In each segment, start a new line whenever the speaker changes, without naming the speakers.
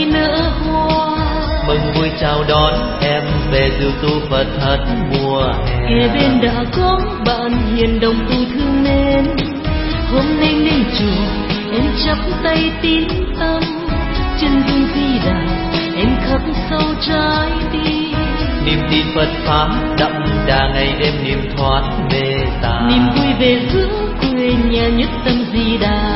cây nở hoa.
Mừng vui chào đón em về dự tu Phật thật mùa hè.
Kề bên đã có bạn hiền đồng tu thương nên hôm nay lên chùa em chắp tay tín tâm, chân dung Di Đà em khắc sâu trái tim.
Niềm tin Phật pháp đậm đà ngày đêm niềm thoát mê tà.
Niềm vui về giữa quê nhà nhất tâm Di Đà.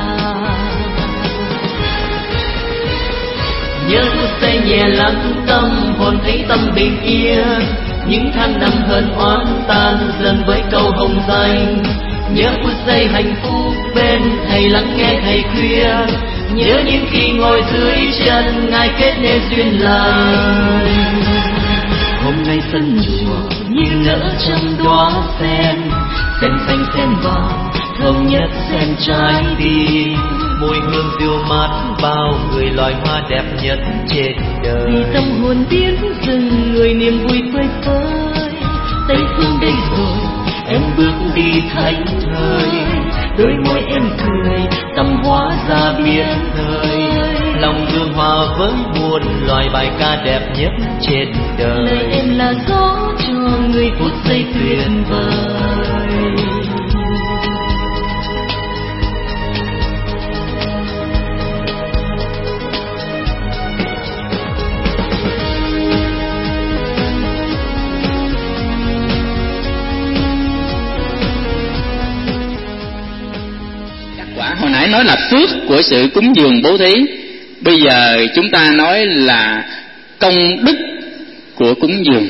Nhớ phút giây nhẹ lắng tâm, hồn thấy tâm bình yên. Những tháng năm hờn oán tan dần với câu hồng danh. Nhớ phút giây hạnh phúc bên thầy lắng nghe thầy khuyên. Nhớ những khi ngồi dưới chân ngài kết nên duyên lành. Hôm nay sân chùa như nở trăm đóa sen, sen xanh sen vàng thơm nhất sen trái tim. Mùi hương dịu mát bao người loài hoa đẹp nhất trên đời.
Vì tâm hồn tiếng rừng người niềm vui phơi phới. Tây phương đây rồi
em bước đi thánh thơi. Đôi môi em cười tâm hóa ra biết thời. Lòng thương hòa với muôn loài bài ca đẹp nhất trên đời.
Lời em là gió cho người phút giây tuyệt vời.
Hồi nãy nói là phước của sự cúng dường bố thí. Bây giờ chúng ta nói là công đức của cúng dường.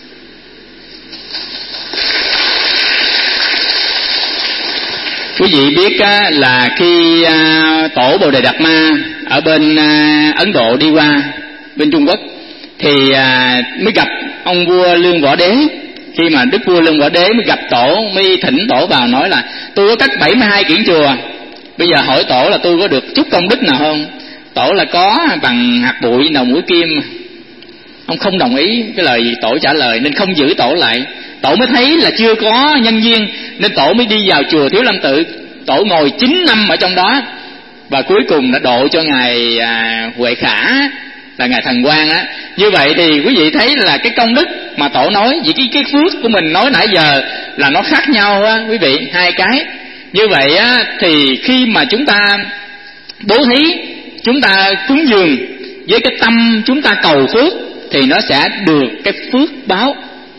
Quý vị biết là khi tổ Bồ Đề Đạt Ma ở bên Ấn Độ đi qua bên Trung Quốc thì mới gặp ông vua Lương Võ Đế. Khi mà đức vua Lương Võ Đế mới gặp tổ, mới thỉnh tổ vào nói là tôi có cắt 72 kiển chùa, bây giờ hỏi tổ là tôi có được chút công đức nào không? Tổ là có, bằng hạt bụi đầu mũi kim. Ông không đồng ý cái lời tổ trả lời nên không giữ tổ lại. Tổ mới thấy là chưa có nhân duyên nên tổ mới đi vào chùa Thiếu Lâm Tự. Tổ ngồi 9 năm ở trong đó và cuối cùng đã độ cho ngài Huệ Khả, là ngài Thần Quang á. Như vậy thì quý vị thấy là cái công đức mà tổ nói vì cái phước của mình nói nãy giờ là nó khác nhau á quý vị, hai cái. Như vậy á thì khi mà chúng ta bố thí, chúng ta cúng dường với cái tâm chúng ta cầu phước thì nó sẽ được cái phước báo.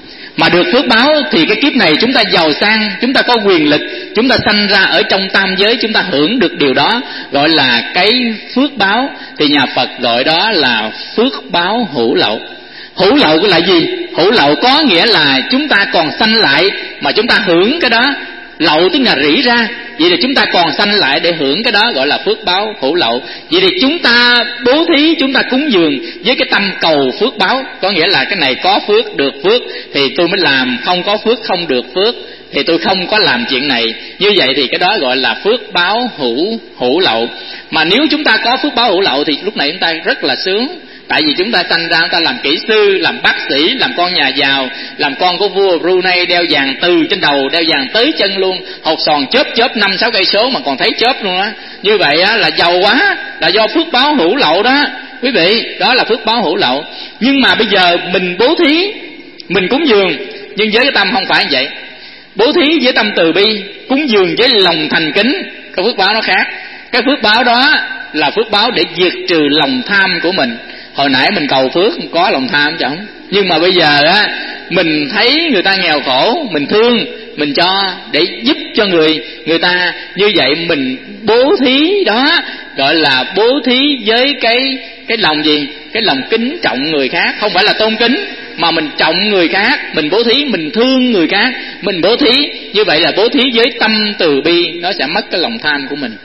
Mà được phước báo thì cái kiếp này chúng ta giàu sang, chúng ta có quyền lực, chúng ta sanh ra ở trong tam giới, chúng ta hưởng được điều đó, gọi là cái phước báo. Thì nhà Phật gọi đó là phước báo hữu lậu. Hữu lậu là gì? Hữu lậu có nghĩa là chúng ta còn sanh lại mà chúng ta hưởng cái đó. Lậu tức là rỉ ra, vậy thì chúng ta còn sanh lại để hưởng cái đó, gọi là phước báo hữu lậu. Vậy thì chúng ta bố thí, chúng ta cúng dường với cái tâm cầu phước báo, có nghĩa là cái này có phước được phước thì tôi mới làm, không có phước không được phước thì tôi không có làm chuyện này. Như vậy thì cái đó gọi là phước báo hữu lậu. Mà nếu chúng ta có phước báo hữu lậu thì lúc này chúng ta rất là sướng. Tại vì chúng ta sanh ra chúng ta làm kỹ sư, làm bác sĩ, làm con nhà giàu, làm con của vua Brunei, đeo vàng từ trên đầu, đeo vàng tới chân luôn, hột sòn chớp 5-6 cây số mà còn thấy chớp luôn á. Như vậy á là giàu quá, là do phước báo hữu lậu đó. Quý vị, đó là phước báo hữu lậu. Nhưng mà bây giờ mình bố thí, mình cúng dường, nhưng với cái tâm không phải như vậy. Bố thí với tâm từ bi, cúng dường với lòng thành kính, cái phước báo nó khác. Cái phước báo đó là phước báo để diệt trừ lòng tham của mình. Hồi nãy mình cầu phước có lòng tham chẳng, nhưng mà bây giờ á mình thấy người ta nghèo khổ, mình thương, mình cho để giúp cho người ta. Như vậy mình bố thí đó gọi là bố thí với cái lòng gì? Cái lòng kính trọng người khác, không phải là tôn kính mà mình trọng người khác, mình bố thí, mình thương người khác, mình bố thí. Như vậy là bố thí với tâm từ bi, nó sẽ mất cái lòng tham của mình.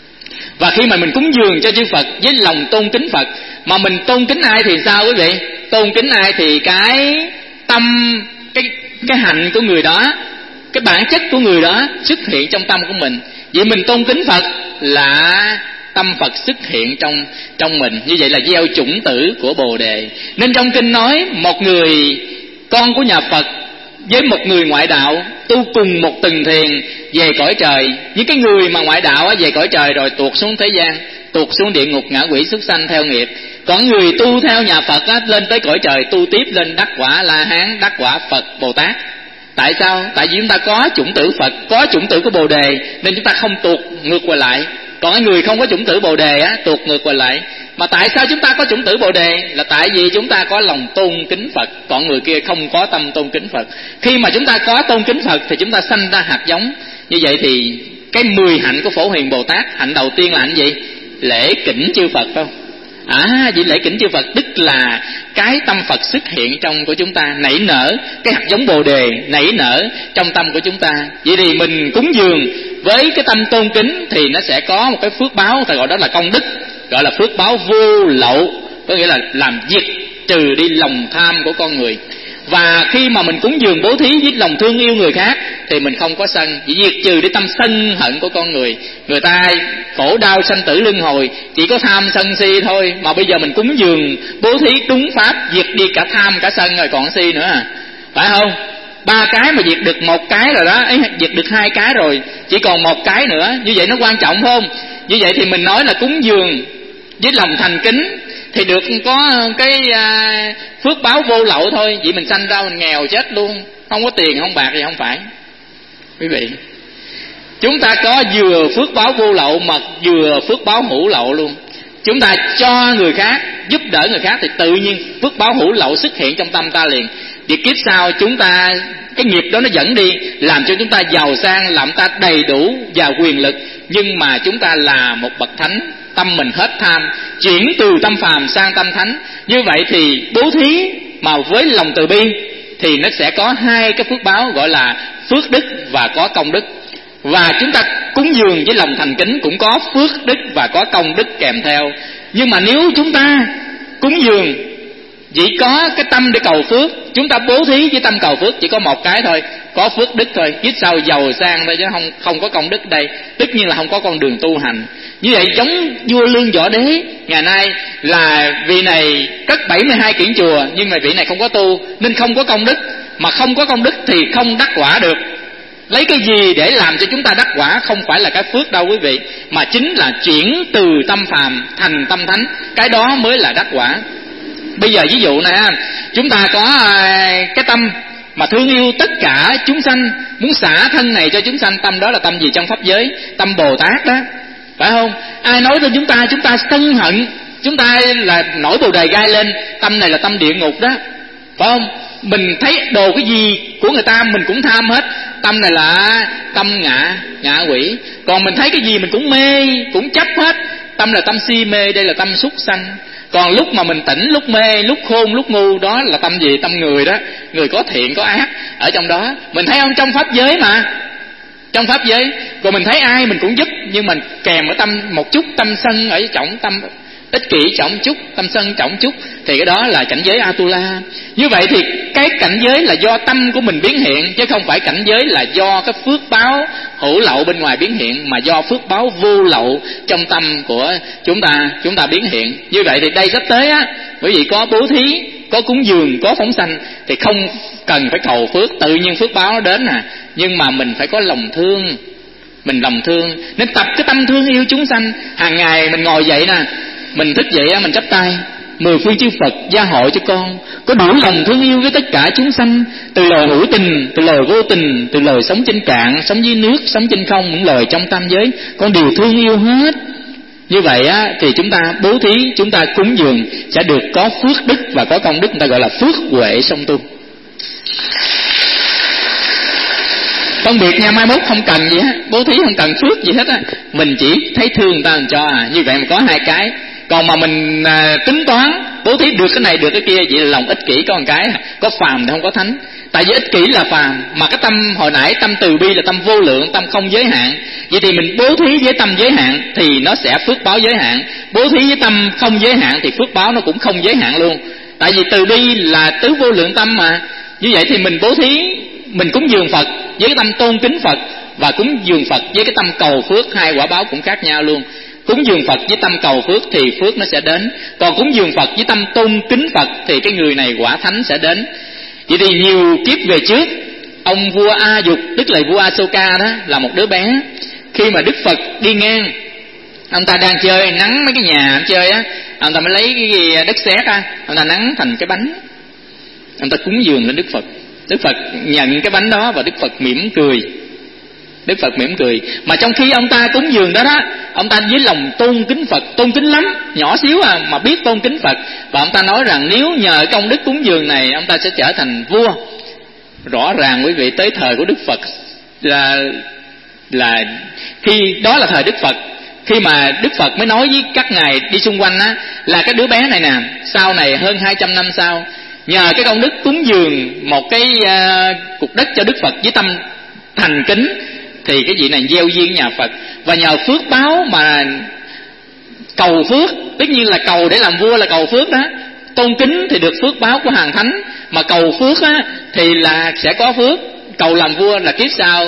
Và khi mà mình cúng dường cho chư Phật với lòng tôn kính Phật, mà mình tôn kính ai thì sao quý vị? Tôn kính ai thì cái tâm, cái hạnh của người đó, cái bản chất của người đó xuất hiện trong tâm của mình. Vậy mình tôn kính Phật là tâm Phật xuất hiện trong mình. Như vậy là gieo chủng tử của Bồ Đề. Nên trong kinh nói một người con của nhà Phật với một người ngoại đạo tu cùng một tầng thiền về cõi trời. Những cái người mà ngoại đạo về cõi trời rồi tuột xuống thế gian, tuột xuống địa ngục ngạ quỷ súc sanh theo nghiệp. Còn người tu theo nhà Phật á, lên tới cõi trời tu tiếp lên đắc quả La Hán, đắc quả Phật Bồ Tát. Tại sao? Tại vì chúng ta có chủng tử Phật, có chủng tử của Bồ Đề, nên chúng ta không tuột ngược quay lại. Còn cái người không có chủng tử Bồ Đề á, tuột ngược quay lại. Mà tại sao chúng ta có chủng tử Bồ Đề? Là tại vì chúng ta có lòng tôn kính Phật, còn người kia không có tâm tôn kính Phật. Khi mà chúng ta có tôn kính Phật thì chúng ta sanh ra hạt giống. Như vậy thì cái 10 hạnh của Phổ Hiền Bồ Tát, hạnh đầu tiên là hạnh gì? Lễ kính chư Phật, phải không? Vì lễ kính chư Phật tức là cái tâm Phật xuất hiện trong của chúng ta, nảy nở cái hạt giống Bồ Đề nảy nở trong tâm của chúng ta. Vậy thì mình cúng dường với cái tâm tôn kính thì nó sẽ có một cái phước báo, ta gọi đó là công đức, gọi là phước báo vô lậu, có nghĩa là làm diệt trừ đi lòng tham của con người. Và khi mà mình cúng dường bố thí với lòng thương yêu người khác thì mình không có sân, chỉ diệt trừ đi tâm sân hận của con người. Người ta khổ đau sanh tử luân hồi chỉ có tham sân si thôi, mà bây giờ mình cúng dường bố thí đúng pháp, diệt đi cả tham cả sân rồi còn si nữa phải không? 3 cái mà diệt được 1 cái rồi đó, diệt được 2 cái rồi, chỉ còn 1 cái nữa. Như vậy nó quan trọng phải không? Như vậy thì mình nói là cúng dường với lòng thành kính thì được có cái phước báo vô lậu thôi. Vậy mình sanh ra mình nghèo chết luôn, không có tiền không bạc thì không phải. Quý vị, chúng ta có vừa phước báo vô lậu mà vừa phước báo hữu lậu luôn. Chúng ta cho người khác, giúp đỡ người khác thì tự nhiên phước báo hữu lậu xuất hiện trong tâm ta liền. Thì kiếp sau chúng ta, cái nghiệp đó nó dẫn đi, làm cho chúng ta giàu sang, làm ta đầy đủ và quyền lực. Nhưng mà chúng ta là một bậc thánh, tâm mình hết tham, chuyển từ tâm phàm sang tâm thánh. Như vậy thì bố thí mà với lòng từ bi thì nó sẽ có 2 cái phước báo, gọi là phước đức và có công đức. Và chúng ta cúng dường với lòng thành kính cũng có phước đức và có công đức kèm theo. Nhưng mà nếu chúng ta cúng dường chỉ có cái tâm để cầu phước, chúng ta bố thí với tâm cầu phước chỉ có 1 cái thôi, có phước đức thôi, kiếp sau giàu sang thôi chứ không có công đức đây. Tất nhiên là không có con đường tu hành. Như vậy giống vua Lương Võ Đế ngày nay là vị này cất 72 kiển chùa, nhưng mà vị này không có tu nên không có công đức. Mà không có công đức thì không đắc quả được. Lấy cái gì để làm cho chúng ta đắc quả? Không phải là cái phước đâu quý vị, mà chính là chuyển từ tâm phàm thành tâm thánh, cái đó mới là đắc quả. Bây giờ ví dụ nè, chúng ta có cái tâm mà thương yêu tất cả chúng sanh, muốn xả thân này cho chúng sanh. Tâm đó là tâm gì trong pháp giới? Tâm Bồ Tát đó, phải không? Ai nói tới chúng ta sân hận, chúng ta là nổi Bồ Đề gai lên, tâm này là tâm địa ngục đó, phải không? Mình thấy đồ cái gì của người ta mình cũng tham hết, tâm này là tâm ngạ quỷ. Còn mình thấy cái gì mình cũng mê, cũng chấp hết, tâm là tâm si mê, đây là tâm súc sanh. Còn lúc mà mình tỉnh, lúc mê, lúc khôn, lúc ngu, đó là tâm gì? Tâm người đó, người có thiện có ác ở trong đó. Mình thấy không? Trong pháp giới mà, trong pháp giới. Còn mình thấy ai mình cũng giúp, nhưng mình kèm ở tâm một chút tâm sân ở trọng, tâm ích kỷ trọng chút, tâm sân trọng chút, thì cái đó là cảnh giới Atula. Như vậy thì cái cảnh giới là do tâm của mình biến hiện, chứ không phải cảnh giới là do cái phước báo hữu lậu bên ngoài biến hiện, mà do phước báo vô lậu trong tâm của chúng ta biến hiện. Như vậy thì đây sắp tới á, bởi vì có bố thí, có cúng dường, có phóng sanh thì không cần phải cầu phước, tự nhiên phước báo nó đến nhưng mà mình phải có lòng thương. Mình lòng thương nên tập cái tâm thương yêu chúng sanh. Hàng ngày mình ngồi dậy nè, mình thức dậy mình chắp tay: 10 phương chư Phật gia hộ cho con có đủ lòng thương yêu với tất cả chúng sanh, từ lời hữu tình, từ lời vô tình, từ lời sống trên cạn, sống dưới nước, sống trên không, những lời trong tam giới con đều thương yêu hết. Như vậy thì chúng ta bố thí, chúng ta cúng dường sẽ được có phước đức và có công đức, người ta gọi là phước huệ song tu. Phân biệt nha, mai mốt không cần gì hết, bố thí không cần phước gì hết á, mình chỉ thấy thương người ta mình cho như vậy mà có 2 cái. Còn mà mình tính toán bố thí được cái này được cái kia, chỉ là lòng ích kỷ có một cái, có phàm thì không có thánh. Tại vì ích kỷ là phàm, mà cái tâm hồi nãy tâm từ bi là tâm vô lượng, tâm không giới hạn. Vậy thì mình bố thí với tâm giới hạn thì nó sẽ phước báo giới hạn, bố thí với tâm không giới hạn thì phước báo nó cũng không giới hạn luôn. Tại vì từ bi là tứ vô lượng tâm mà. Như vậy thì mình bố thí, mình cúng dường Phật với cái tâm tôn kính Phật, và cúng dường Phật với cái tâm cầu phước, 2 quả báo cũng khác nhau luôn. Cúng dường Phật với tâm cầu phước thì phước nó sẽ đến, còn cúng dường Phật với tâm tôn kính Phật thì cái người này quả thánh sẽ đến. Vậy thì nhiều kiếp về trước, ông vua A Dục, tức là vua Asoka đó, là một đứa bé. Khi mà Đức Phật đi ngang Ông ta đang chơi nắng mấy cái nhà chơi á, ông ta mới lấy cái đất sét á, ông ta nắng thành cái bánh, ông ta cúng dường lên Đức Phật. Đức Phật nhận cái bánh đó và Đức Phật mỉm cười. Đức Phật mỉm cười. Mà trong khi ông ta cúng dường đó đó, ông ta với lòng tôn kính Phật, tôn kính lắm, nhỏ xíu mà biết tôn kính Phật. Và ông ta nói rằng nếu nhờ cái công đức cúng dường này, ông ta sẽ trở thành vua. Rõ ràng quý vị, tới thời của Đức Phật là khi đó là thời Đức Phật, khi mà Đức Phật mới nói với các ngài đi xung quanh á, là cái đứa bé này nè, sau này hơn 200 năm sau, nhờ cái công đức cúng dường một cái cục đất cho Đức Phật với tâm thành kính, thì cái vị này gieo duyên nhà Phật. Và nhờ phước báo mà cầu phước, tất nhiên là cầu để làm vua là cầu phước đó. Tôn kính thì được phước báo của hàng thánh, mà cầu phước á thì là sẽ có phước. Cầu làm vua là kiếp sau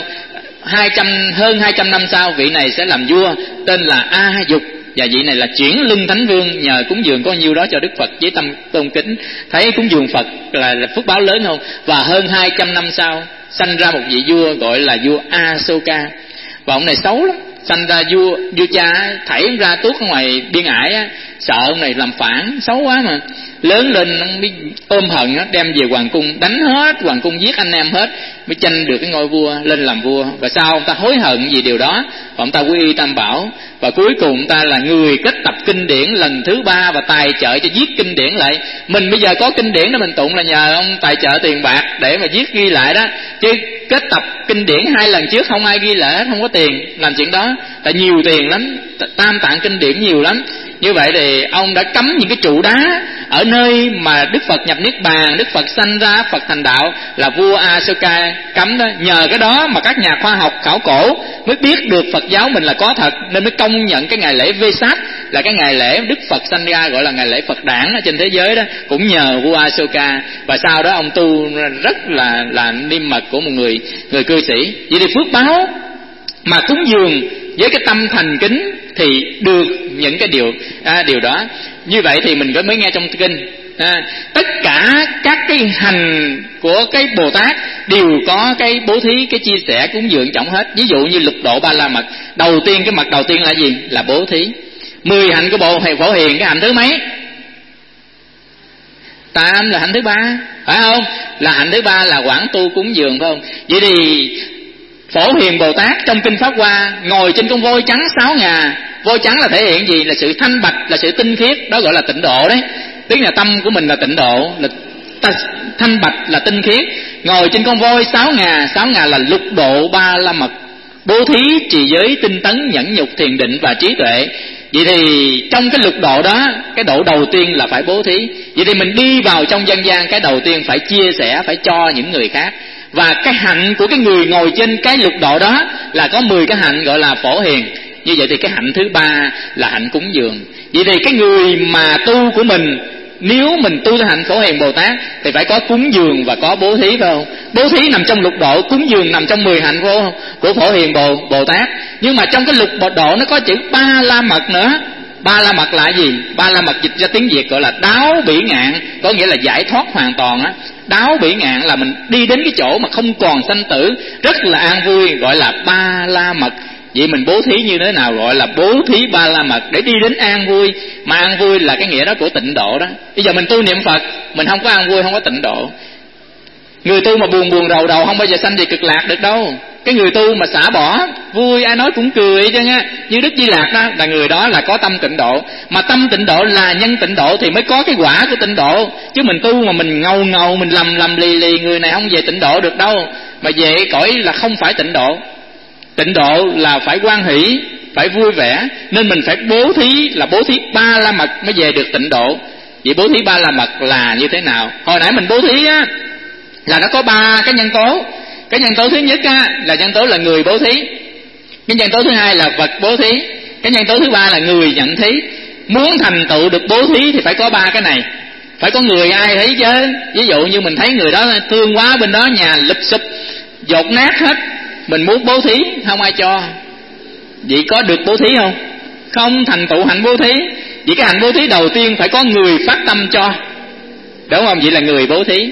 hơn 200 năm sau, vị này sẽ làm vua, tên là A Dục. Và vị này là chuyển lưng thánh vương, nhờ cúng dường có nhiêu đó cho Đức Phật với tâm tôn kính. Thấy cúng dường Phật là phước báo lớn không? Và hơn 200 năm sau sanh ra một vị vua gọi là vua Asoka. Và ông này xấu lắm, sanh ra vua cha thảy ra tuốt ở ngoài biên ải á, sợ ông này làm phản, xấu quá mà. Lớn lên ông mới ôm hận á, đem về hoàng cung đánh hết hoàng cung, giết anh em hết, mới tranh được cái ngôi vua, lên làm vua. Và sau ông ta hối hận vì điều đó, và ông ta quy y Tam Bảo, và cuối cùng ông ta là người kết tập kinh điển lần thứ 3 và tài trợ cho viết kinh điển lại. Mình bây giờ có kinh điển đó mình tụng là nhờ ông tài trợ tiền bạc để mà viết ghi lại đó, chứ kết tập kinh điển 2 lần trước không ai ghi lại hết, không có tiền làm chuyện đó, tại nhiều tiền lắm, tam tạng kinh điển nhiều lắm. Như vậy thì ông đã cấm những cái trụ đá ở nơi mà Đức Phật nhập Niết Bàn, Đức Phật sanh ra, Phật thành đạo, là vua Asoka cấm đó. Nhờ cái đó mà các nhà khoa học khảo cổ mới biết được Phật giáo mình là có thật, nên mới công nhận cái ngày lễ Vesak là cái ngày lễ Đức Phật sanh ra, gọi là ngày lễ Phật đản ở trên thế giới đó, cũng nhờ vua Asoka. Và sau đó ông tu rất là niêm mật của một người cư sĩ. Vậy thì phước báo mà cúng dường với cái tâm thành kính thì được những cái điều đó. Như vậy thì mình mới nghe trong kinh, tất cả các cái hành của cái Bồ Tát đều có cái bố thí, cái chia sẻ cúng dường trọng hết. Ví dụ như lục độ ba la mật, đầu tiên cái mật đầu tiên là gì? Là bố thí. 10 hạnh của Bộ Phổ Hiền, cái hạnh thứ mấy? 8 là hạnh thứ 3, phải không? Là hạnh thứ 3 là quảng tu cúng dường, phải không? Vậy thì Phổ Hiền Bồ Tát trong kinh Pháp Hoa ngồi trên con voi trắng 6 ngà. Voi trắng là thể hiện gì? Là sự thanh bạch, là sự tinh khiết, đó gọi là tịnh độ đấy. Tức là tâm của mình là tịnh độ, là thanh bạch, là tinh khiết. Ngồi trên con voi 6 ngà là lục độ ba la mật, bố thí, trì giới, tinh tấn, nhẫn nhục, thiền định và trí tuệ. Vậy thì trong cái lục độ đó, cái độ đầu tiên là phải bố thí. Vậy thì mình đi vào trong dân gian, cái đầu tiên phải chia sẻ, phải cho những người khác. Và cái hạnh của cái người ngồi trên cái lục độ đó là có 10 cái hạnh gọi là Phổ Hiền. Như vậy thì cái hạnh thứ 3 là hạnh cúng dường. Vậy thì cái người mà tu của mình, nếu mình tu theo hạnh Phổ Hiền Bồ Tát thì phải có cúng dường và có bố thí, phải không? Bố thí nằm trong lục độ, cúng dường nằm trong 10 hạnh của Phổ Hiền Bồ Tát. Nhưng mà trong cái lục độ nó có chữ ba la mật nữa. Ba la mật là gì? Ba la mật dịch ra tiếng Việt gọi là đáo bỉ ngạn, có nghĩa là giải thoát hoàn toàn á. Đáo bỉ ngạn là mình đi đến cái chỗ mà không còn sanh tử, rất là an vui, gọi là ba la mật. Vậy mình bố thí như thế nào? Gọi là bố thí ba la mật, để đi đến an vui. Mà an vui là cái nghĩa đó của tịnh độ đó. Bây giờ mình tu niệm Phật, mình không có an vui, không có tịnh độ. Người tu mà buồn rầu không bao giờ sanh về cực lạc được đâu. Cái người tu mà xả bỏ, vui ai nói cũng cười cho nha. Như Đức Di Lạc đó, là người đó là có tâm tịnh độ. Mà tâm tịnh độ là nhân tịnh độ thì mới có cái quả của tịnh độ. Chứ mình tu mà mình ngầu, mình lầm lì, người này không về tịnh độ được đâu. Mà về cõi là không phải tịnh độ. Tịnh độ là phải hoan hỷ, phải vui vẻ. Nên mình phải bố thí, là bố thí ba la mật mới về được tịnh độ. Vậy bố thí ba la mật là như thế nào? Hồi nãy mình bố thí á, là nó có 3 cái nhân tố. Cái nhân tố thứ nhất á, là nhân tố là người bố thí. Cái nhân tố thứ hai là vật bố thí. Cái nhân tố thứ 3 là người nhận thí. Muốn thành tựu được bố thí thì phải có 3 cái này. Phải có người ai thấy chứ. Ví dụ như mình thấy người đó thương quá, bên đó nhà lụp xụp, dột nát hết, mình muốn bố thí, không ai cho. Vậy có được bố thí không? Không thành tựu hạnh bố thí. Vậy cái hạnh bố thí đầu tiên phải có người phát tâm cho, đúng không? Vậy là người bố thí.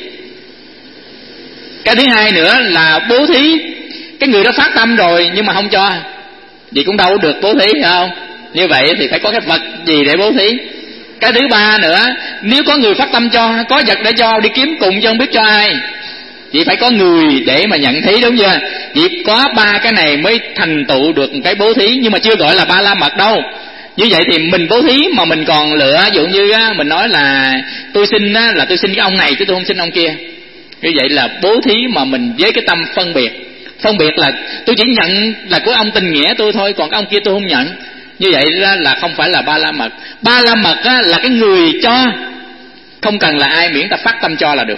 Cái thứ hai nữa là bố thí, cái người đó phát tâm rồi nhưng mà không cho, vậy cũng đâu được bố thí, phải không? Như vậy thì phải có cái vật gì để bố thí. Cái thứ ba nữa, nếu có người phát tâm cho, có vật để cho, đi kiếm cùng chứ không biết cho ai. Chỉ phải có người để mà nhận thí, đúng chưa? Chỉ có ba cái này mới thành tựu được cái bố thí, nhưng mà chưa gọi là ba la mật đâu. Như vậy thì mình bố thí mà mình còn lựa, ví dụ như mình nói là tôi xin là tôi xin cái ông này chứ tôi không xin ông kia. Như vậy là bố thí mà mình với cái tâm phân biệt. Phân biệt là tôi chỉ nhận là của ông tình nghĩa tôi thôi, còn cái ông kia tôi không nhận. Như vậy là không phải là ba la mật. Ba la mật là cái người cho, không cần là ai, miễn ta phát tâm cho là được.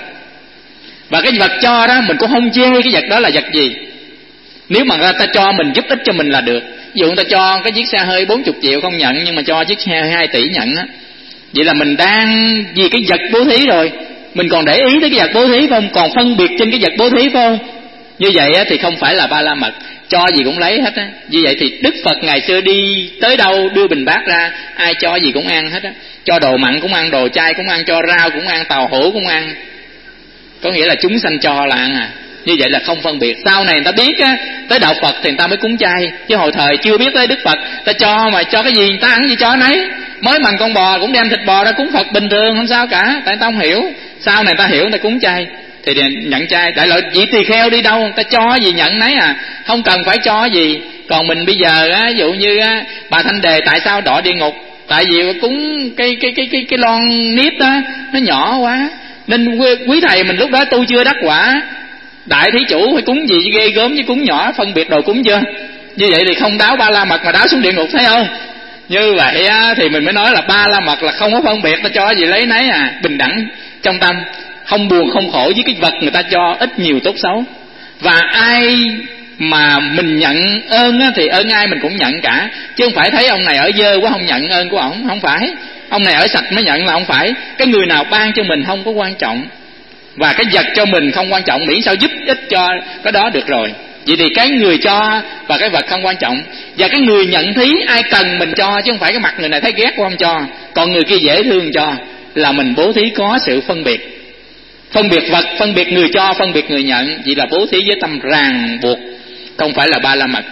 Và cái vật cho đó mình cũng không chê cái vật đó là vật gì. Nếu mà ta cho mình giúp ích cho mình là được. Ví dụ người ta cho cái chiếc xe hơi 40 triệu không nhận, nhưng mà cho chiếc xe 2 tỷ nhận á, vậy là mình đang vì cái vật bố thí rồi, mình còn để ý tới cái vật bố thí phải không? Còn phân biệt trên cái vật bố thí phải không? Như vậy thì không phải là ba la mật. Cho gì cũng lấy hết á. Như vậy thì Đức Phật ngày xưa đi tới đâu đưa bình bát ra, ai cho gì cũng ăn hết á. Cho đồ mặn cũng ăn, đồ chay cũng ăn, cho rau cũng ăn, tàu hũ cũng ăn. Có nghĩa là chúng sanh cho là ăn à. Như vậy là không phân biệt. Sau này người ta biết á, tới đạo Phật thì người ta mới cúng chay. Chứ hồi thời chưa biết tới Đức Phật, ta cho mà cho cái gì người ta ăn gì cho nấy. Mới mần con bò cũng đem thịt bò ra cúng Phật bình thường, không sao cả. Tại người ta không hiểu. Sau này người ta hiểu, người ta cúng chay thì nhận chay. Đại loại vị tỳ kheo đi đâu người ta cho gì nhận nấy à, không cần phải cho gì. Còn mình bây giờ á, ví dụ như á, bà Thanh Đề tại sao đọa địa ngục? Tại vì cúng cái lon nếp á, nó nhỏ quá. Nên quý thầy mình lúc đó tu chưa đắc quả, đại thí chủ phải cúng gì ghê gớm, với cúng nhỏ phân biệt đồ cúng chưa. Như vậy thì không đáo ba la mật mà đáo xuống địa ngục, thấy không? Như vậy á, thì mình mới nói là ba la mật là không có phân biệt, ta cho gì lấy nấy à, bình đẳng trong tâm, không buồn không khổ với cái vật người ta cho, ít nhiều tốt xấu. Và ai mà mình nhận ơn á, thì ơn ai mình cũng nhận cả, chứ không phải thấy ông này ở dơ quá không nhận ơn của ổng, không phải. Ông này ở sạch mới nhận là không phải. Cái người nào ban cho mình không có quan trọng, và cái vật cho mình không quan trọng, miễn sao giúp ích cho cái đó được rồi. Vậy thì cái người cho và cái vật không quan trọng. Và cái người nhận thí ai cần mình cho, chứ không phải cái mặt người này thấy ghét quá không cho, còn người kia dễ thương cho, là mình bố thí có sự phân biệt. Phân biệt vật, phân biệt người cho, phân biệt người nhận. Vậy là bố thí với tâm ràng buộc, không phải là ba la mật.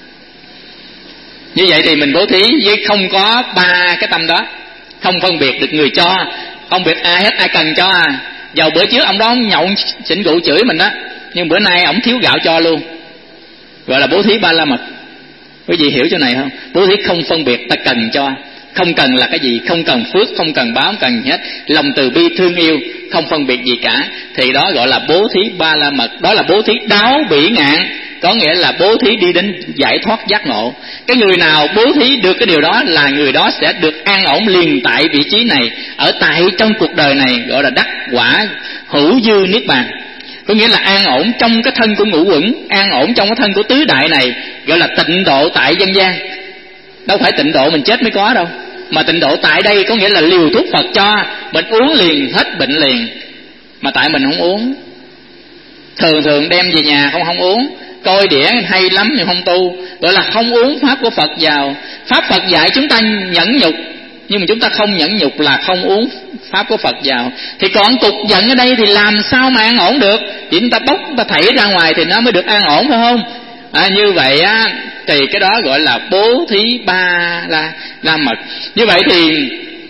Như vậy thì mình bố thí với không có ba cái tâm đó. Không phân biệt được người cho, không biệt ai hết, ai cần cho à. Dầu bữa trước ông đó ông nhậu xỉn rượu chửi mình đó, nhưng bữa nay ông thiếu gạo cho luôn, gọi là bố thí ba la mật. Quý vị hiểu chỗ này không? Bố thí không phân biệt, ta cần cho, không cần là cái gì, không cần phước, không cần báo, không cần gì hết, lòng từ bi thương yêu, không phân biệt gì cả, thì đó gọi là bố thí ba la mật. Đó là bố thí đáo bỉ ngạn, có nghĩa là bố thí đi đến giải thoát giác ngộ. Cái người nào bố thí được cái điều đó là người đó sẽ được an ổn liền tại vị trí này, ở tại trong cuộc đời này, gọi là đắc quả hữu dư niết bàn. Có nghĩa là an ổn trong cái thân của ngũ uẩn, an ổn trong cái thân của tứ đại này, gọi là tịnh độ tại dân gian. Đâu phải tịnh độ mình chết mới có đâu, mà tịnh độ tại đây có nghĩa là liều thuốc Phật cho, mình uống liền hết bệnh liền. Mà tại mình không uống, thường đem về nhà không uống, coi đĩa hay lắm nhưng không tu, gọi là không uống pháp của Phật vào. Pháp Phật dạy chúng ta nhẫn nhục, nhưng mà chúng ta không nhẫn nhục là không uống pháp của Phật vào. Thì còn cục giận ở đây thì làm sao mà an ổn được? Chỉ chúng ta bốc, chúng ta thảy ra ngoài thì nó mới được an ổn, phải không? Như vậy á, thì cái đó gọi là bố thí ba la mật. Như vậy thì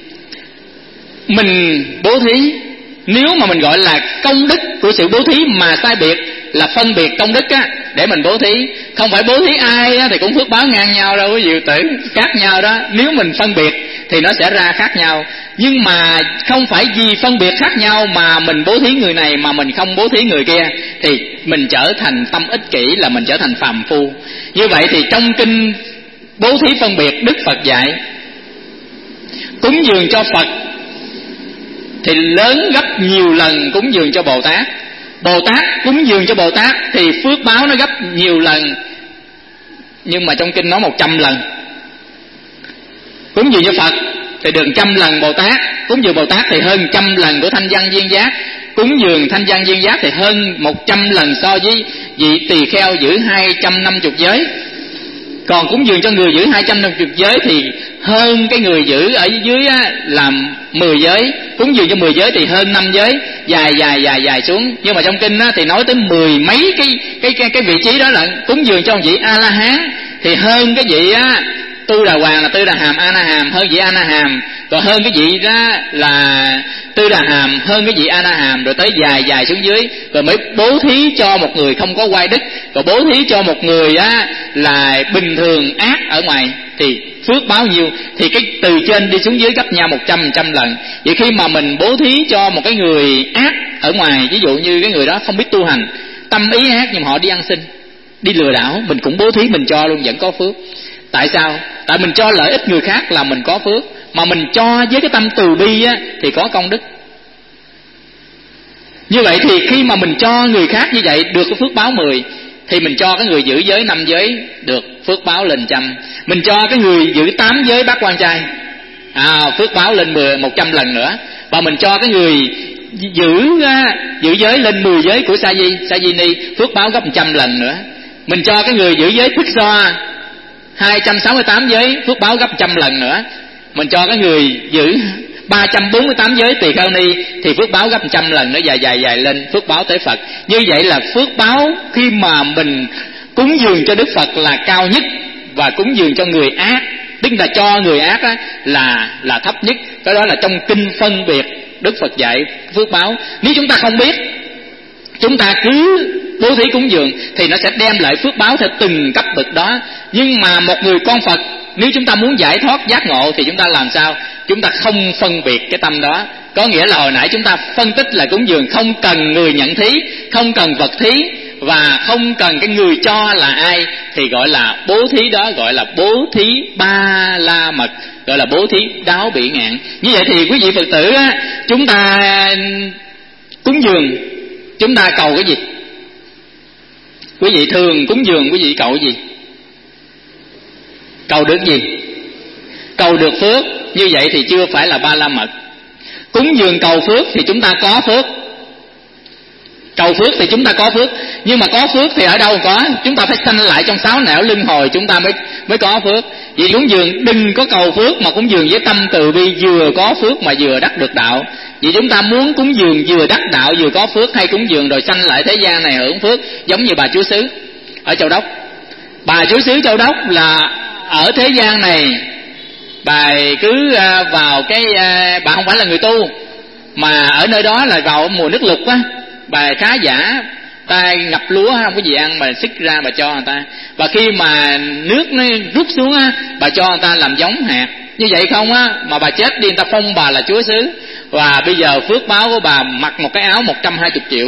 mình bố thí, nếu mà mình gọi là công đức của sự bố thí mà sai biệt, là phân biệt công đức á để mình bố thí. Không phải bố thí ai á thì cũng phước báo ngang nhau đâu quý vị tử, khác nhau đó. Nếu mình phân biệt thì nó sẽ ra khác nhau. Nhưng mà không phải vì phân biệt khác nhau mà mình bố thí người này mà mình không bố thí người kia, thì mình trở thành tâm ích kỷ, là mình trở thành phàm phu. Như vậy thì trong kinh bố thí phân biệt, Đức Phật dạy cúng dường cho Phật thì lớn gấp nhiều lần cúng dường cho Bồ Tát. Bồ Tát cúng dường cho Bồ Tát thì phước báo nó gấp nhiều lần, nhưng mà trong kinh nói 100 lần. Cúng dường cho Phật thì được 100 lần Bồ Tát, cúng dường Bồ Tát thì hơn 100 lần của Thanh Văn Viên Giác, cúng dường Thanh Văn Viên Giác thì hơn 100 lần so với vị tỳ kheo giữ 250 giới. Còn cúng dường cho người giữ 250 giới thì hơn cái người giữ ở dưới á, làm 10 giới. Cúng dường cho 10 giới thì hơn 5 giới, dài xuống. Nhưng mà trong kinh á, thì nói tới 10 mấy cái vị trí đó là cúng dường cho một vị A-la-hán thì hơn cái vị á, Tu Đà Hoàng là Tư Đà Hàm, A Na Hàm hơn vị A Na Hàm, còn hơn cái vị đó là Tư Đà Hàm hơn cái vị A Na Hàm, rồi tới dài xuống dưới, rồi mới bố thí cho một người không có oai đức, rồi bố thí cho một người á là bình thường ác ở ngoài, thì phước báo nhiêu, thì cái từ trên đi xuống dưới gấp nhau 100 lần. Vậy khi mà mình bố thí cho một cái người ác ở ngoài, ví dụ như cái người đó không biết tu hành, tâm ý ác nhưng mà họ đi ăn xin, đi lừa đảo, mình cũng bố thí mình cho luôn, vẫn có phước. Tại sao? Tại mình cho lợi ích người khác là mình có phước, mà mình cho với cái tâm từ bi á thì có công đức. Như vậy thì khi mà mình cho người khác như vậy được cái phước báo 10, thì mình cho cái người giữ giới 5 giới được phước báo lên 100. Mình cho cái người giữ 8 giới bát quan trai phước báo lên 100 lần nữa. Và mình cho cái người giữ giới lên 10 giới của Sa Di Ni, phước báo gấp 100 lần nữa. Mình cho cái người giữ giới Thích So 268 giới, phước báo gấp 100 lần nữa. Mình cho cái người giữ 348 giới Tỳ Kheo Ni thì phước báo gấp 100 lần nữa, dài lên, phước báo tới Phật. Như vậy là phước báo khi mà mình cúng dường cho Đức Phật là cao nhất, và cúng dường cho người ác, tức là cho người ác á, là thấp nhất. Cái đó là trong kinh phân biệt Đức Phật dạy phước báo. Nếu chúng ta không biết, chúng ta cứ bố thí cúng dường thì nó sẽ đem lại phước báo theo từng cấp bậc đó. Nhưng mà một người con Phật, nếu chúng ta muốn giải thoát giác ngộ thì chúng ta làm sao? Chúng ta không phân biệt cái tâm đó. Có nghĩa là hồi nãy chúng ta phân tích là cúng dường không cần người nhận thí, không cần vật thí, và không cần cái người cho là ai, thì gọi là bố thí đó, gọi là bố thí ba la mật, gọi là bố thí đáo bỉ ngạn. Như vậy thì quý vị Phật tử á, chúng ta cúng dường, chúng ta cầu cái gì? Quý vị thường cúng dường quý vị cầu cái gì? Cầu được gì? Cầu được phước. Như vậy thì chưa phải là ba la mật. Cúng dường cầu phước thì chúng ta có phước. Cầu phước thì chúng ta có phước. Nhưng mà có phước thì ở đâu có? Chúng ta phải sanh lại trong 6 nẻo luân hồi chúng ta mới có phước. Vì cúng dường đừng có cầu phước mà cúng dường với tâm từ bi, vừa có phước mà vừa đắc được đạo. Vì chúng ta muốn cúng dường vừa đắc đạo vừa có phước, hay cúng dường rồi sanh lại thế gian này hưởng phước, giống như bà chúa xứ ở Châu Đốc. Bà chúa xứ Châu Đốc là ở thế gian này, bà cứ vào cái bà không phải là người tu, mà ở nơi đó là vào mùa nước lụt á, bà khá giả, ta ngập lúa không có gì ăn, bà xích ra bà cho người ta. Và khi mà nước nó rút xuống á, bà cho người ta làm giống hạt. Như vậy không á, mà bà chết đi, người ta phong bà là chúa xứ. Và bây giờ phước báo của bà mặc một cái áo 120 triệu,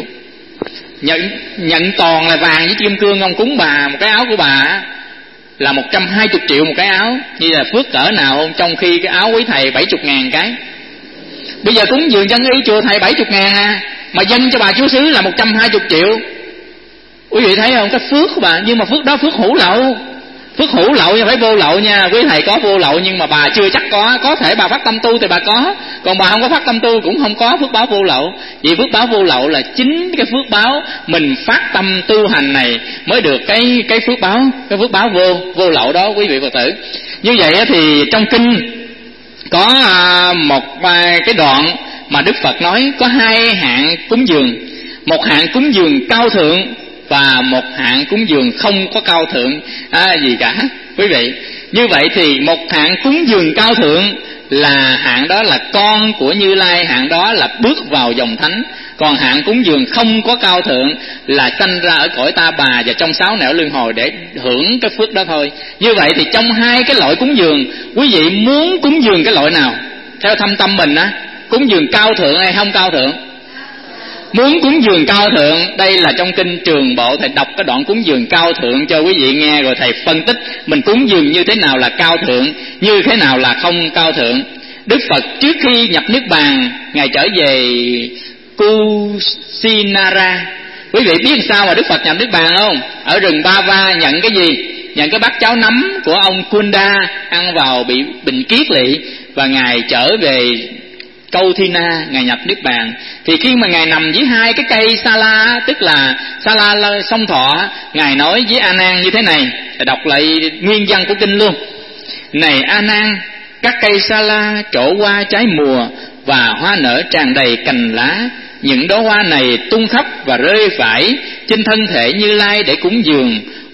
nhận toàn là vàng với kim cương, ông cúng bà một cái áo của bà là 120 triệu một cái áo. Như là phước cỡ nào không? Trong khi cái áo quý thầy 70.000 cái. Bây giờ cúng dường chân y chùa thầy 70.000 mà dâng cho bà chúa xứ là 120 triệu. Quý vị thấy không? Cái phước của bà, nhưng mà phước đó phước hữu lậu. Phước hữu lậu nhưng phải vô lậu nha. Quý thầy có vô lậu nhưng mà bà chưa chắc có. Có thể bà phát tâm tu thì bà có, còn bà không có phát tâm tu cũng không có phước báo vô lậu. Vì phước báo vô lậu là chính cái phước báo mình phát tâm tu hành này mới được cái phước báo vô lậu đó quý vị Phật tử. Như vậy thì trong kinh có một cái đoạn mà Đức Phật nói có 2 hạng cúng dường. Một hạng cúng dường cao thượng và một hạng cúng dường không có cao thượng gì cả quý vị. Như vậy thì một hạng cúng dường cao thượng là hạng đó là con của Như Lai, hạng đó là bước vào dòng thánh. Còn hạng cúng dường không có cao thượng là sanh ra ở cõi ta bà và trong 6 nẻo luân hồi để hưởng cái phước đó thôi. Như vậy thì trong 2 cái loại cúng dường, quý vị muốn cúng dường cái loại nào theo thâm tâm mình á? Cúng dường cao thượng hay không cao thượng? Muốn cúng dường cao thượng, đây là trong kinh Trường Bộ, thầy đọc cái đoạn cúng dường cao thượng cho quý vị nghe, rồi thầy phân tích mình cúng dường như thế nào là cao thượng, như thế nào là không cao thượng. Đức Phật trước khi nhập Niết Bàn, Ngài trở về Kusinara. Quý vị biết sao mà Đức Phật nhập Niết Bàn không? Ở rừng Ba Va nhận cái gì? Nhận cái bát cháo nấm của ông Kunda, ăn vào bị bệnh kiết lỵ, và Ngài trở về Câu Thi Na, Ngài nhập Niết Bàn. Thì khi mà Ngài nằm dưới 2 cái cây sa la, tức là sa la song thọ, Ngài nói với A Nan như thế này, đọc lại nguyên văn của kinh luôn. Này A Nan, các cây sa la trổ hoa trái mùa và hoa nở tràn đầy cành lá. Những đóa hoa này tung khắp và rơi vãi trên thân thể Như Lai để cúng dường.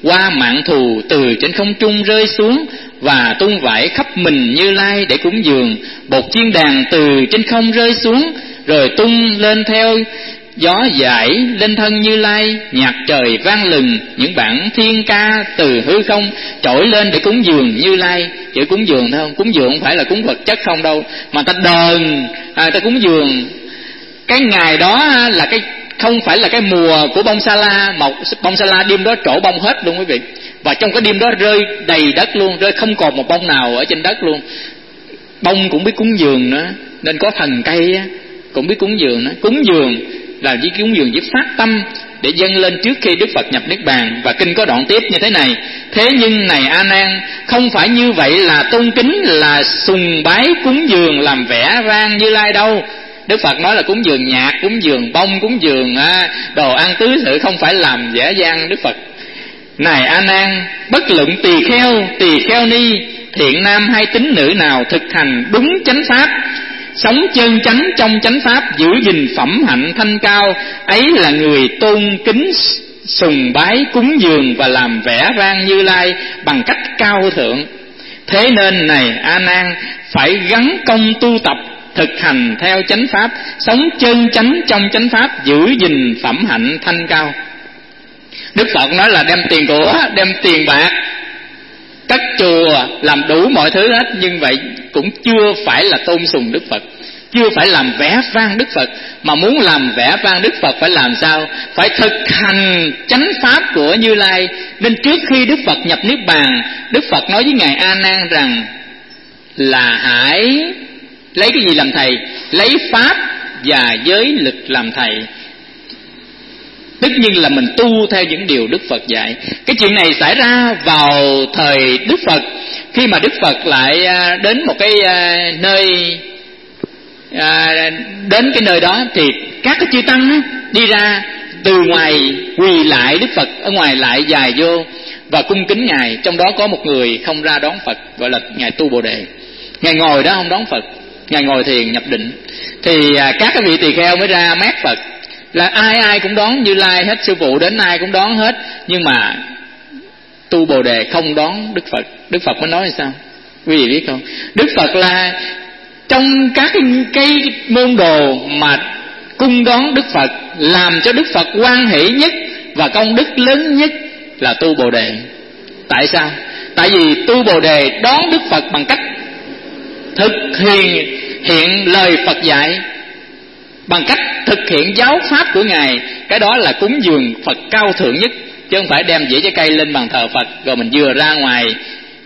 qua mạn thù từ trên không trung rơi xuống, và tung vải khắp mình Như Lai để cúng dường. Bột chiên đàn từ trên không rơi xuống, rồi tung lên theo gió dãi lên thân Như Lai. Nhạc trời vang lừng, những bản thiên ca từ hư không trỗi lên để cúng dường Như Lai. Chữ cúng dường thấy không? Cúng dường không phải là cúng vật chất không đâu, mà ta đờn, ta cúng dường. Cái ngày đó là cái không phải là cái mùa của bông sa la, mọc bông sa la đêm đó trổ bông hết luôn quý vị. Và trong cái đêm đó rơi đầy đất luôn, rơi không còn một bông nào ở trên đất luôn. Bông cũng biết cúng dường nữa, nên có thần cây cũng biết cúng dường nữa. Cúng dường là với cúng dường với phát tâm để dâng lên trước khi Đức Phật nhập Niết Bàn. Và kinh có đoạn tiếp như thế này: thế nhưng này A Nan, không phải như vậy là tôn kính, là sùng bái cúng dường làm vẻ vang Như Lai đâu. Đức Phật nói là cúng dường nhạc, cúng dường bông, cúng dường đồ ăn tứ sự, không phải làm vẻ vang Đức Phật. Này A Nan, bất luận tỳ kheo ni, thiện nam hay tín nữ nào thực hành đúng chánh pháp, sống chân chánh trong chánh pháp, giữ gìn phẩm hạnh thanh cao, ấy là người tôn kính sùng bái cúng dường và làm vẻ vang Như Lai bằng cách cao thượng. Thế nên này A Nan, phải gắng công tu tập, thực hành theo chánh pháp, sống chân chánh trong chánh pháp, giữ gìn phẩm hạnh thanh cao. Đức Phật nói là đem tiền của, đem tiền bạc, cất chùa, làm đủ mọi thứ hết, nhưng vậy cũng chưa phải là tôn sùng Đức Phật, chưa phải làm vẻ vang Đức Phật. Mà muốn làm vẻ vang Đức Phật phải làm sao? Phải thực hành chánh pháp của Như Lai. Nên trước khi Đức Phật nhập Niết Bàn, Đức Phật nói với ngài A Nan rằng là hãy lấy cái gì làm thầy? Lấy pháp và giới lực làm thầy. Tất nhiên là mình tu theo những điều Đức Phật dạy. Cái chuyện này xảy ra vào thời Đức Phật, khi mà Đức Phật lại đến một cái nơi, đến cái nơi đó thì các cái chư tăng đi ra từ ngoài quỳ lại Đức Phật, ở ngoài lại dài vô và cung kính ngài. Trong đó có một người không ra đón Phật, gọi là ngài Tu Bồ Đề. Ngài ngồi đó không đón Phật, ngài ngồi thiền nhập định. Thì các cái vị tỳ kheo mới ra mát Phật, là ai cũng đón Như Lai hết, sư phụ đến ai cũng đón hết, nhưng mà Tu Bồ Đề không đón Đức Phật. Đức Phật mới nói là sao quý vị biết không? Đức Phật là trong các cái môn đồ mà cung đón Đức Phật, làm cho Đức Phật hoan hỷ nhất và công đức lớn nhất là Tu Bồ Đề. Tại sao? Tại vì Tu Bồ Đề đón Đức Phật bằng cách thực hiện lời Phật dạy, bằng cách thực hiện giáo pháp của ngài. Cái đó là cúng dường Phật cao thượng nhất, chứ không phải đem dĩa trái cây lên bàn thờ Phật rồi mình vừa ra ngoài.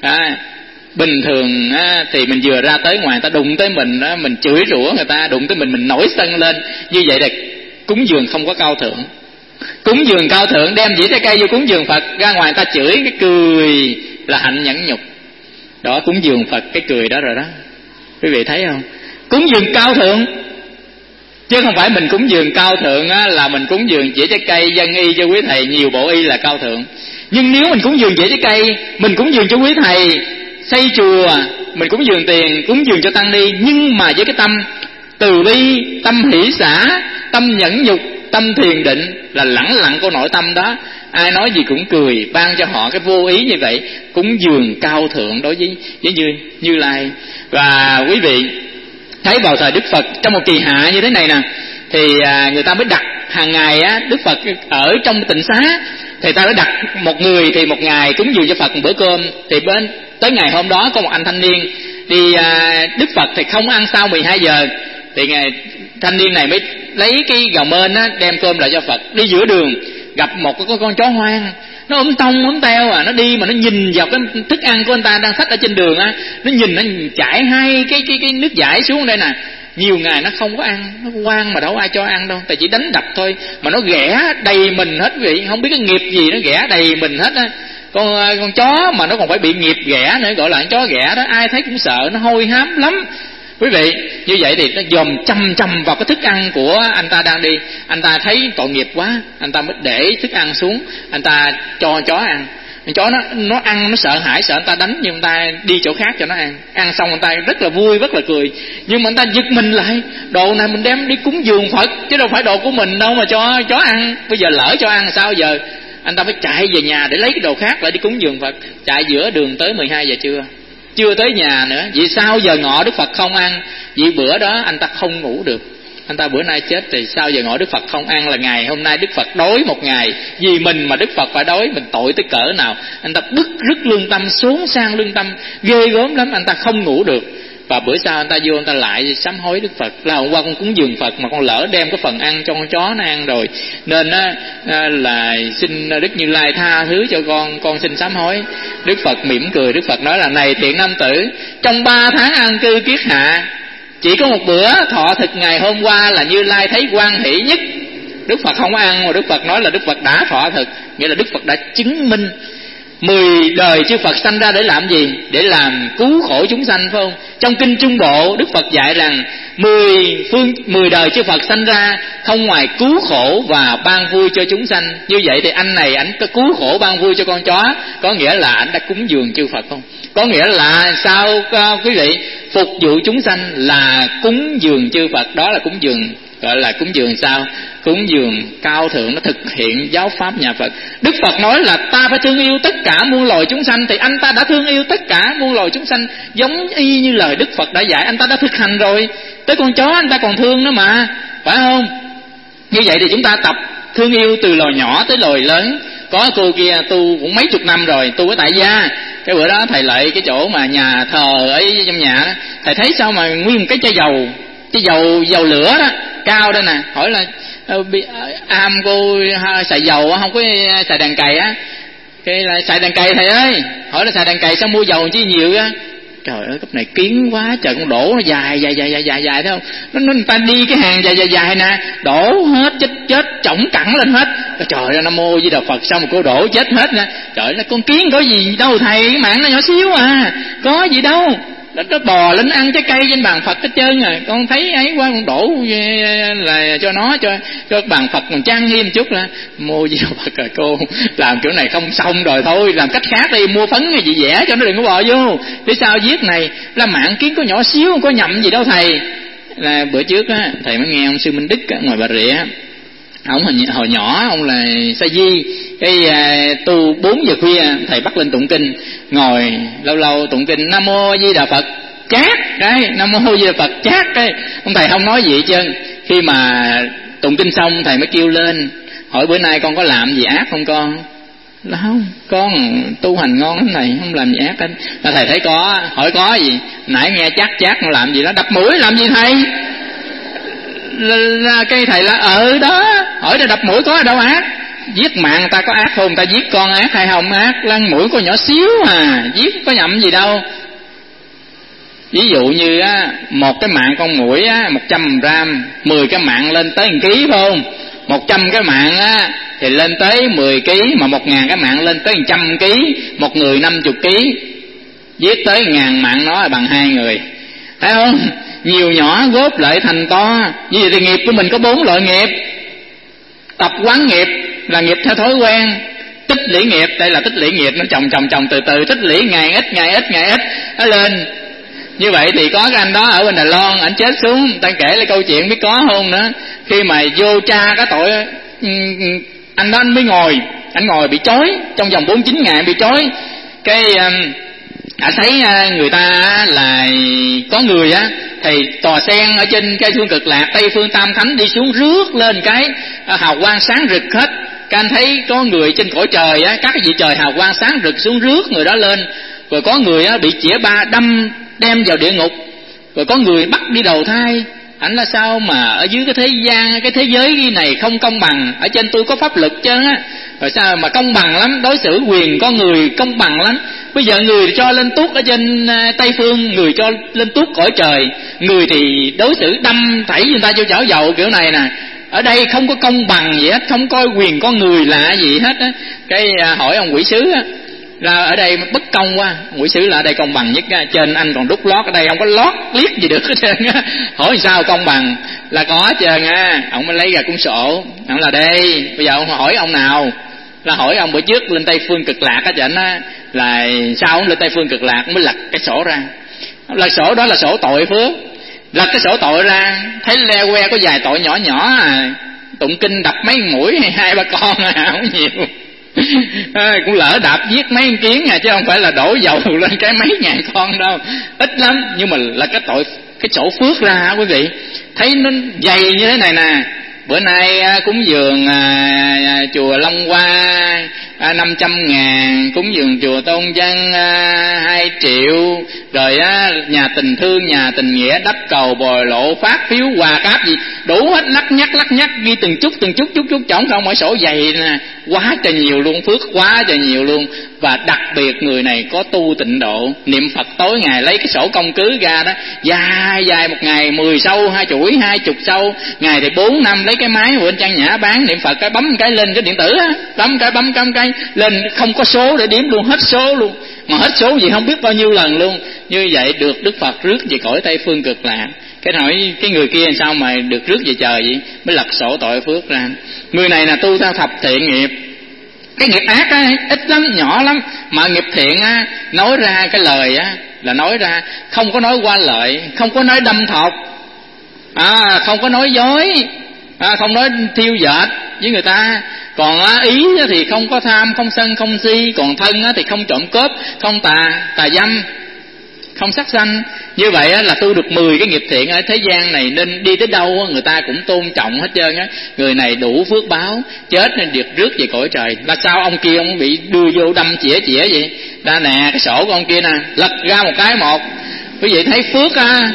Bình thường thì mình vừa ra tới ngoài, người ta đụng tới mình chửi rủa người ta, đụng tới mình nổi sân lên. Như vậy là cúng dường không có cao thượng. Cúng dường cao thượng đem dĩa trái cây vô cúng dường Phật, ra ngoài người ta chửi cái cười là hạnh nhẫn nhục. Đó, cúng dường Phật cái cười đó rồi đó. Quý vị thấy không? Cúng dường cao thượng, chứ không phải mình cúng dường cao thượng là mình cúng dường dĩa trái cây dân y cho quý thầy nhiều bộ y là cao thượng. Nhưng nếu mình cúng dường dĩa trái cây, mình cúng dường cho quý thầy xây chùa, mình cúng dường tiền, cúng dường cho tăng ni, nhưng mà với cái tâm từ bi, tâm hỷ xả, tâm nhẫn nhục, tâm thiền định, là lẳng lặng của nội tâm đó, ai nói gì cũng cười, ban cho họ cái vô ý như vậy, cúng dường cao thượng đối với Như Lai. Và quý vị thấy vào thời Đức Phật trong một kỳ hạ như thế này nè, thì người ta mới đặt hàng ngày Đức Phật ở trong tịnh xá, thì ta đã đặt một người thì một ngày cúng dường cho Phật một bữa cơm. Thì tới ngày hôm đó có một anh thanh niên đi, Đức Phật thì không ăn sau 12 giờ, thì ngày thanh niên này mới lấy cái gào mên đem cơm lại cho Phật. Đi giữa đường gặp một cái con chó hoang, nó ốm tông ốm teo nó đi mà nó nhìn vào cái thức ăn của anh ta đang xách ở trên đường nó nhìn, nó chảy hai cái nước dãi xuống đây nè. Nhiều ngày nó không có ăn, nó ngoan mà đâu ai cho ăn đâu, tại chỉ đánh đập thôi, mà nó ghẻ đầy mình hết vậy, không biết cái nghiệp gì nó ghẻ đầy mình hết á. Con chó mà nó còn phải bị nghiệp ghẻ nữa, gọi là chó ghẻ đó, ai thấy cũng sợ, nó hôi hám lắm. Quý vị, như vậy thì nó dòm chằm vào cái thức ăn của anh ta đang đi. Anh ta thấy tội nghiệp quá, anh ta mới để thức ăn xuống, anh ta cho chó ăn. Chó nó ăn, nó sợ hãi, sợ anh ta đánh, nhưng anh ta đi chỗ khác cho nó ăn. Ăn xong anh ta rất là vui, rất là cười. Nhưng mà anh ta giật mình lại, đồ này mình đem đi cúng dường Phật, chứ đâu phải đồ của mình đâu mà cho chó ăn. Bây giờ lỡ cho ăn sao giờ? anh ta phải chạy về nhà để lấy cái đồ khác lại đi cúng dường Phật. Chạy giữa đường tới 12 giờ trưa, chưa tới nhà nữa. Vì sao giờ ngọ Đức Phật không ăn? Vì bữa đó anh ta không ngủ được. Anh ta bữa nay chết thì sao giờ ngọ Đức Phật không ăn, là ngày hôm nay Đức Phật đói một ngày. Vì mình mà Đức Phật phải đói, mình tội tới cỡ nào. Anh ta bức rứt lương tâm, xốn sang lương tâm, ghê gớm lắm. Anh ta không ngủ được. Và bữa sau anh ta vô, anh ta lại sám hối Đức Phật là hôm qua con cúng dường Phật mà con lỡ đem cái phần ăn cho con chó nó ăn rồi, nên là xin Đức Như Lai tha thứ cho con xin sám hối. Đức Phật mỉm cười, Đức Phật nói là: này thiện nam tử, trong 3 tháng an cư kiết hạ, chỉ có một bữa thọ thực ngày hôm qua là Như Lai thấy hoan hỷ nhất. Đức Phật không ăn mà Đức Phật nói là Đức Phật đã thọ thực, nghĩa là Đức Phật đã chứng minh 10 đời chư Phật sanh ra để làm gì? Để làm cứu khổ chúng sanh, phải không? Trong kinh Trung Bộ Đức Phật dạy rằng 10 đời chư Phật sanh ra không ngoài cứu khổ và ban vui cho chúng sanh. Như vậy thì anh này ảnh có cứu khổ ban vui cho con chó, có nghĩa là ảnh đã cúng dường chư Phật không? Có nghĩa là sao quý vị? Phục vụ chúng sanh là cúng dường chư Phật, đó là cúng dường. Gọi là cúng dường sao? Cúng dường cao thượng, nó thực hiện giáo pháp nhà Phật. Đức Phật nói là ta phải thương yêu tất cả muôn loài chúng sanh, thì anh ta đã thương yêu tất cả muôn loài chúng sanh giống y như lời Đức Phật đã dạy. Anh ta đã thực hành rồi. Tới con chó anh ta còn thương nó mà, phải không? Như vậy thì chúng ta tập thương yêu từ loài nhỏ tới loài lớn. Có cô kia tu cũng mấy chục năm rồi, tu ở tại gia. Cái bữa đó thầy lại cái chỗ mà nhà thờ ở trong nhà đó, thầy thấy sao mà nguyên một cái chai dầu lửa đó cao đây nè. Hỏi là am cô xài dầu không có xài đèn cày á? Cái là xài đèn cày thầy ơi. Hỏi là xài đèn cày sao mua dầu chứ nhiều á? Trời ơi, cấp này kiến quá trời, con đổ nó dài thấy không? Nó người ta đi cái hàng dài nè, đổ hết chết chổng cẳng lên hết. Trời ơi, Nam Mô Di Đà Phật, sao mà cô đổ chết hết nè? Trời ơi, con kiến có gì đâu thầy, cái mạng nó nhỏ xíu à, có gì đâu. Nó bò lên ăn trái cây trên bàn Phật hết trơn à. Con thấy ấy quá, con đổ là cho nó, cho bàn Phật còn trang nghiêm chút là Mô Di Đà Phật rồi. Cô làm kiểu này không xong rồi, thôi làm cách khác đi, mua phấn hay gì vẽ cho nó đừng có bò vô. Thế sao viết này là mạng kiến có nhỏ xíu, không có nhậm gì đâu thầy. Là bữa trước á, thầy mới nghe ông Sư Minh Đức á, ngoài Bà Rịa. Ông hồi nhỏ ông là sa di, cái tu 4 giờ khuya thầy bắt lên tụng kinh, ngồi lâu tụng kinh Nam Mô Di Đà Phật chát cái Nam Mô Di Đà Phật chát cái. Ông thầy không nói gì hết trơn. Khi mà tụng kinh xong thầy mới kêu lên hỏi bữa nay con có làm gì ác không con? Là không, con tu hành ngon lắm này, không làm gì ác hết. Là thầy thấy có, hỏi có gì? Nãy nghe chát nó làm gì đó, đập mũi làm gì thầy? Là cây thầy là đó, hỏi là đập mũi có ở đâu ác? Giết mạng người ta có ác không? Người ta giết con ác hay không ác? Lăn mũi có nhỏ xíu à, giết có nhậm gì đâu. Ví dụ như á, một cái mạng con muỗi á 100 gram, 10 cái mạng lên tới 1 ký phải không? 100 cái mạng á thì lên tới 10 ký, mà 1000 cái mạng lên tới 100 ký, một người 50 ký. Giết tới 1000 mạng nó là bằng 2 người. Thấy không? Nhiều nhỏ góp lại thành to. Như vậy thì nghiệp của mình có 4 loại nghiệp. Tập quán nghiệp là nghiệp theo thói quen. Tích lũy nghiệp, đây là tích lũy nghiệp, nó chồng từ từ tích lũy ngày ít nó lên. Như vậy thì có cái anh đó ở bên Đài Loan, ảnh chết xuống, ta kể lại câu chuyện biết có không nữa. Khi mà vô tra cái tội, anh đó anh mới anh ngồi bị trói trong vòng 49 ngày bị trói. Cái ảnh thấy người ta là có người á thì tòa sen ở trên cây Phương Cực Lạc, Tây Phương Tam Thánh đi xuống rước lên cái hào quang sáng rực hết. Các anh thấy có người trên cõi trời á, các cái vị trời hào quang sáng rực xuống rước người đó lên. Rồi có người á bị chĩa ba đâm đem vào địa ngục. Rồi có người bắt đi đầu thai. Ảnh là sao mà ở dưới cái thế gian, cái thế giới này không công bằng, ở trên tôi có pháp luật chứ á. Rồi sao mà công bằng lắm, đối xử quyền con người công bằng lắm. Bây giờ người cho lên tuốt ở trên Tây Phương, người cho lên tuốt cõi trời, người thì đối xử đâm thảy người ta vô chảo dầu kiểu này nè. Ở đây không có công bằng gì hết, không coi quyền con người là gì hết á. Cái hỏi ông quỷ sứ á, là ở đây bất công quá. Quỷ sứ là ở đây công bằng nhất á. Trên anh còn đút lót, ở đây không có lót liếc gì được hết trơn á. Hỏi sao công bằng? Là có hết trơn á. Ông mới lấy ra cuốn sổ, ông là đây. Bây giờ ông hỏi ông nào? Là hỏi ông bữa trước lên Tây Phương Cực Lạc á chảnh á, là sao ông lên Tây Phương Cực Lạc mới lật cái sổ ra. Là sổ đó là sổ tội phước. Lật cái sổ tội ra, thấy le que có vài tội nhỏ à, tụng kinh đập mấy mũi hay 2-3 con à, không nhiều. Cũng lỡ đạp giết mấy con kiến chứ không phải là đổ dầu lên cái mấy ngàn con đâu, ít lắm. Nhưng mà là cái tội, cái sổ phước ra hả quý vị, thấy nó dày như thế này nè. Bữa nay cúng dường chùa Long Hoa 500.000, cúng dường chùa Tôn Văn 2 triệu, rồi nhà tình thương, nhà tình nghĩa, đắp cầu, bồi lộ, phát phiếu, quà cáp gì đủ hết, lắc nhắc ghi từng chút chổng không, mỗi sổ dày nè, quá trời nhiều luôn, phước quá trời nhiều luôn. Và đặc biệt người này có tu tịnh độ, niệm Phật tối ngày, lấy cái sổ công cứ ra đó, dài một ngày 10 sâu, 2 chuỗi 20 sâu, ngày thì 4 năm lấy cái máy bên Trang Nhã bán, niệm Phật cái bấm cái lên cái điện tử á, bấm cái lên, không có số để đếm luôn, hết số luôn, mà hết số gì không biết bao nhiêu lần luôn. Như vậy được Đức Phật rước về cõi Tây Phương Cực Lạc. Cái hỏi cái người kia sao mà được rước về trời vậy? Mới lật sổ tội phước ra. Người này là tu theo thập thiện nghiệp. Cái nghiệp ác á ít lắm, nhỏ lắm, mà nghiệp thiện á nói ra cái lời á là nói ra không có nói qua lợi, không có nói đâm thọc, không có nói dối, không nói thiêu dệt với người ta. Còn ý thì không có tham, không sân, không si. Còn thân thì không trộm cướp, không tà dâm, không sát sanh. Như vậy là tu được 10 cái nghiệp thiện ở thế gian này, nên đi tới đâu người ta cũng tôn trọng hết trơn á. Người này đủ phước báo, chết nên được rước về cõi trời. Là sao ông kia ông bị đưa vô đâm chĩa vậy? Ra nè, cái sổ của ông kia nè, lật ra một cái một. Quý vị thấy phước á,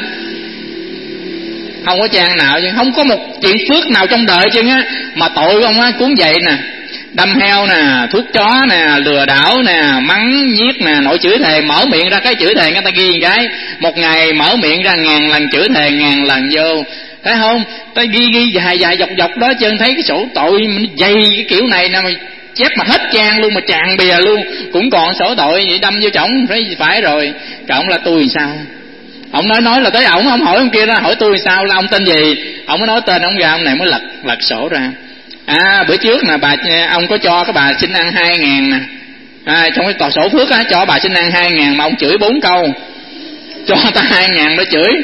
không có trang nào chứ, không có một chuyện phước nào trong đời chứ á. Mà tội của ông á cuốn vậy nè, đâm heo nè, thuốc chó nè, lừa đảo nè, mắng nhiếc nè, nội chửi thề, mở miệng ra cái chửi thề người ta ghi cái, một ngày mở miệng ra 1000 lần chửi thề, 1000 lần vô, thấy không? Ta ghi dài dọc đó trơn, thấy cái sổ tội mình dày cái kiểu này nè, mày chép mà hết trang luôn, mà tràn bìa luôn, cũng còn sổ tội vậy, đâm vô chổng phải rồi. Trọng là tôi sao? Ông nói là tới ổng, ông hỏi ông kia đó, hỏi tôi sao, là ông tên gì? Ông mới nói tên ông ra, ông này mới lật sổ ra. Bữa trước nè ông có cho cái bà xin ăn 2.000 nè, trong cái tòa sổ phước á, cho bà xin ăn 2.000 mà ông chửi 4 câu, cho ta 2.000 để chửi,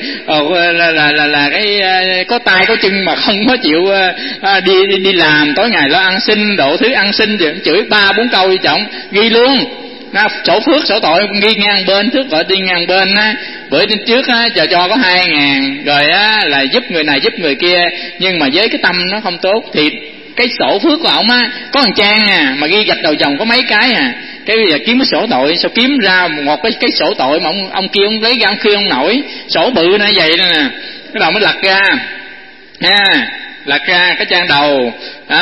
là cái có tay có chân mà không có chịu đi làm, tối ngày lo ăn xin, độ thứ ăn xin rồi chửi 3-4 câu với chồng, ghi luôn. Sổ phước sổ tội ghi ngang bên, trước gọi đi ngang bên á. Bữa đến trước á cho có 2.000 rồi á là giúp người này giúp người kia, nhưng mà với cái tâm nó không tốt thì cái sổ phước của ổng á có 1 trang mà ghi gạch đầu dòng có mấy cái cái bây giờ kiếm cái sổ tội, sao kiếm ra một cái sổ tội mà ông kia ông lấy ra ông kia ông nổi, sổ bự nó vậy nè, cái đầu mới lật ra lật ra cái trang đầu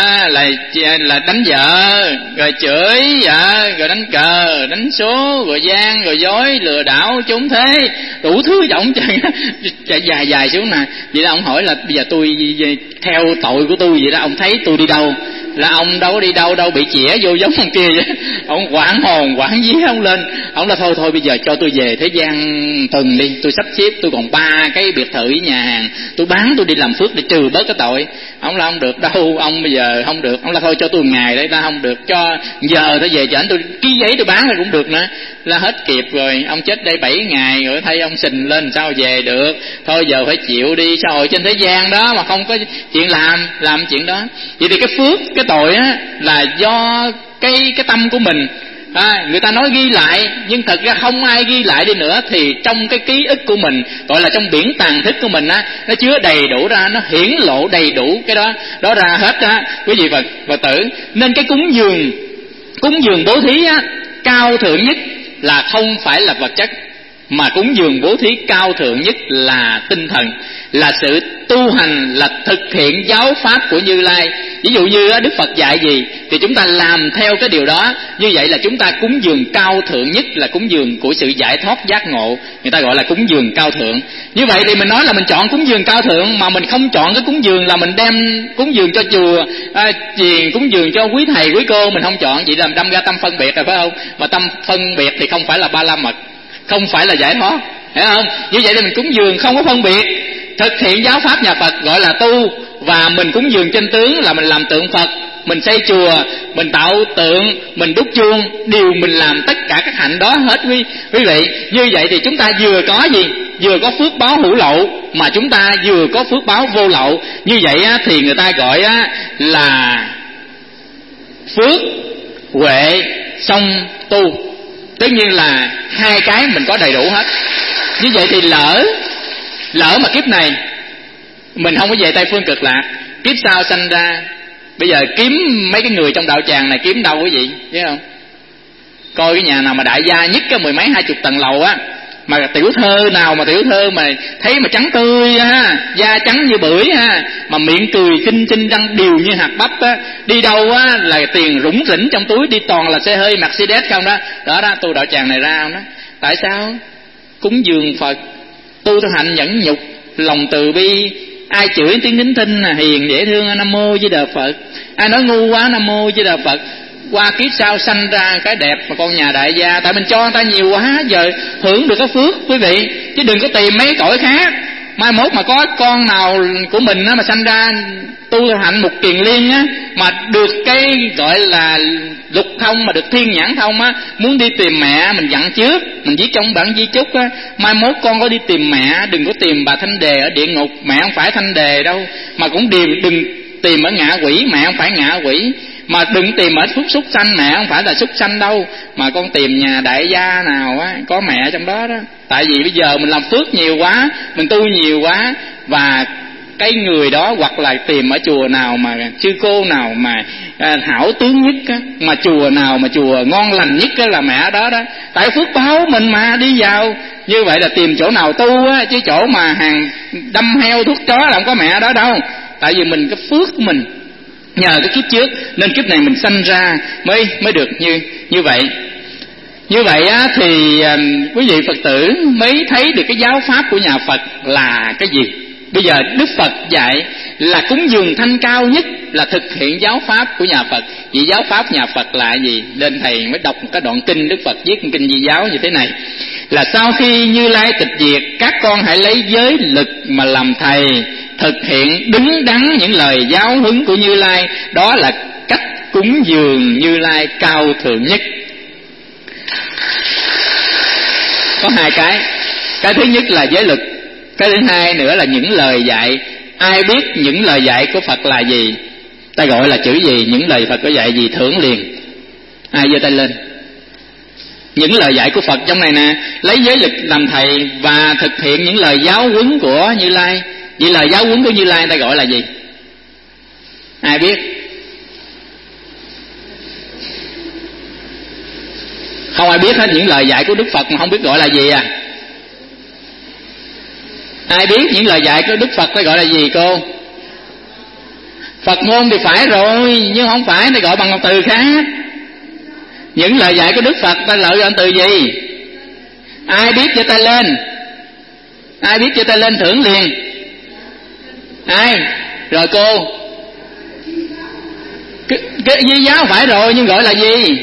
là đánh vợ, rồi chửi vợ, rồi đánh cờ, đánh số, rồi gian, rồi dối, lừa đảo, trốn thế, đủ thứ giọng trời dài xuống nè. Vậy đó ông hỏi là bây giờ tôi theo tội của tôi vậy đó, ông thấy tôi đi đâu? Là ông đâu có đi đâu bị chĩa vô giống ông kia vậy. Ông quảng hồn quảng vía ông lên, ông là thôi bây giờ cho tôi về thế gian tuần đi, tôi sắp xếp, tôi còn 3 cái biệt thự với nhà hàng, tôi bán, tôi đi làm phước để trừ bớt cái tội. Ông là không được đâu, ông bây giờ không được. Ông là thôi cho tôi ngày đấy, ta không được, cho giờ tôi về cho anh tôi ký giấy tôi bán thì cũng được nữa. Là hết kịp rồi, ông chết đây 7 ngày rồi, thay ông sình lên sao về được. Thôi giờ phải chịu đi, xã hội trên thế gian đó mà không có chuyện làm chuyện đó. Vậy thì cái phước, cái tội á là do cái tâm của mình. Người ta nói ghi lại, nhưng thật ra không ai ghi lại đi nữa, thì trong cái ký ức của mình, gọi là trong biển tàng thức của mình á, nó chứa đầy đủ ra, nó hiển lộ đầy đủ cái đó ra hết á, quý vị Phật tử. Nên cái cúng dường bố thí á, cao thượng nhất là không phải là vật chất, mà cúng dường bố thí cao thượng nhất là tinh thần, là sự tu hành, là thực hiện giáo pháp của Như Lai. Ví dụ như Đức Phật dạy gì thì chúng ta làm theo cái điều đó. Như vậy là chúng ta cúng dường cao thượng nhất, là cúng dường của sự giải thoát giác ngộ, người ta gọi là cúng dường cao thượng. Như vậy thì mình nói là mình chọn cúng dường cao thượng, mà mình không chọn cái cúng dường là mình đem cúng dường cho chùa, cúng dường cho quý thầy quý cô, mình không chọn. Vậy là đâm ra tâm phân biệt rồi phải không? Mà tâm phân biệt thì không phải là ba la mật, không phải là giải thoát, hiểu không? Như vậy thì mình cúng dường không có phân biệt, thực hiện giáo pháp nhà Phật gọi là tu. Và mình cúng dường trên tướng là mình làm tượng Phật, mình xây chùa, mình tạo tượng, mình đúc chuông, đều mình làm tất cả các hạnh đó hết quý vị. Như vậy thì chúng ta vừa có gì? Vừa có phước báo hữu lậu, mà chúng ta vừa có phước báo vô lậu. Như vậy á, thì người ta gọi á, là phước huệ xong tu. Tất nhiên là hai cái mình có đầy đủ hết. Như vậy thì lỡ mà kiếp này mình không có về Tây Phương Cực Lạc, kiếp sau sanh ra, bây giờ kiếm mấy cái người trong đạo tràng này kiếm đâu quý vị, biết không? Coi cái nhà nào mà đại gia nhất cái 10 mấy 20 tầng lầu á, mà tiểu thơ nào mà tiểu thơ mà thấy mà trắng tươi ha, da trắng như bưởi ha, mà miệng cười xinh xinh, răng đều như hạt bắp á, đi đâu á là tiền rủng rỉnh trong túi, đi toàn là xe hơi Mercedes không đó. Đó đó, tu đạo tràng này ra không đó. Tại sao? Cúng dường Phật, tu theo hạnh nhẫn nhục, lòng từ bi. Ai chửi tiếng nín thinh hiền dễ thương, Nam Mô Di Đà Phật. Ai nói ngu quá, Nam Mô Di Đà Phật. Qua kiếp sau sanh ra cái đẹp mà con nhà đại gia. Tại mình cho người ta nhiều quá, giờ hưởng được cái phước quý vị. Chứ đừng có tìm mấy cõi khác. Mai mốt mà có con nào của mình á, mà sanh ra tu theo hạnh mục kiền liên á, mà được cái gọi là lục thông, mà được thiên nhãn thông á, muốn đi tìm mẹ mình dặn trước, mình viết trong bản di chúc á, mai mốt con có đi tìm mẹ, đừng có tìm bà Thanh Đề ở địa ngục, mẹ không phải Thanh Đề đâu, mà cũng đừng tìm ở ngạ quỷ, mẹ không phải ngạ quỷ, mà đừng tìm ở súc sanh, mẹ không phải là súc sanh đâu, mà con tìm nhà đại gia nào á có mẹ trong đó đó. Tại vì bây giờ mình làm phước nhiều quá, mình tu nhiều quá, và cái người đó hoặc là tìm ở chùa nào mà sư cô nào mà hảo tướng nhất á, mà chùa nào mà chùa ngon lành nhất á là mẹ đó đó. Tại phước báo mình mà đi vào. Như vậy là tìm chỗ nào tu á, chứ chỗ mà hàng đâm heo thuốc chó là không có mẹ đó đâu. Tại vì mình cái phước của mình nhờ cái kiếp trước, nên kiếp này mình sanh ra mới được như vậy. Như vậy á thì quý vị Phật tử mới thấy được cái giáo pháp của nhà Phật là cái gì. Bây giờ Đức Phật dạy là cúng dường thanh cao nhất là thực hiện giáo pháp của nhà Phật. Vậy giáo pháp nhà Phật là gì? Nên thầy mới đọc một cái đoạn kinh Đức Phật viết kinh Di Giáo như thế này: là sau khi Như Lai tịch diệt, các con hãy lấy giới lực mà làm thầy, thực hiện đứng đắn những lời giáo huấn của Như Lai. Đó là cách cúng dường Như Lai cao thượng nhất. Có hai cái. Cái thứ nhất là giới lực, cái thứ hai nữa là những lời dạy. Ai biết những lời dạy của Phật là gì? Ta gọi là chữ gì? Những lời Phật có dạy gì thưởng liền. Ai giơ tay lên? Những lời dạy của Phật trong này nè: lấy giới lực làm thầy và thực hiện những lời giáo huấn của Như Lai. Vậy lời giáo huấn của Như Lai ta gọi là gì? Ai biết? Không ai biết hết. Những lời dạy của Đức Phật mà không biết gọi là gì à? Ai biết những lời dạy của Đức Phật ta gọi là gì cô? Phật ngôn thì phải rồi, nhưng không phải, ta gọi bằng một từ khác. Những lời dạy của Đức Phật ta gọi bằng từ gì? Ai biết giơ tay lên. Ai biết giơ tay lên thưởng liền. Ai? Rồi cô. Cái Di Giáo phải rồi, nhưng gọi là gì?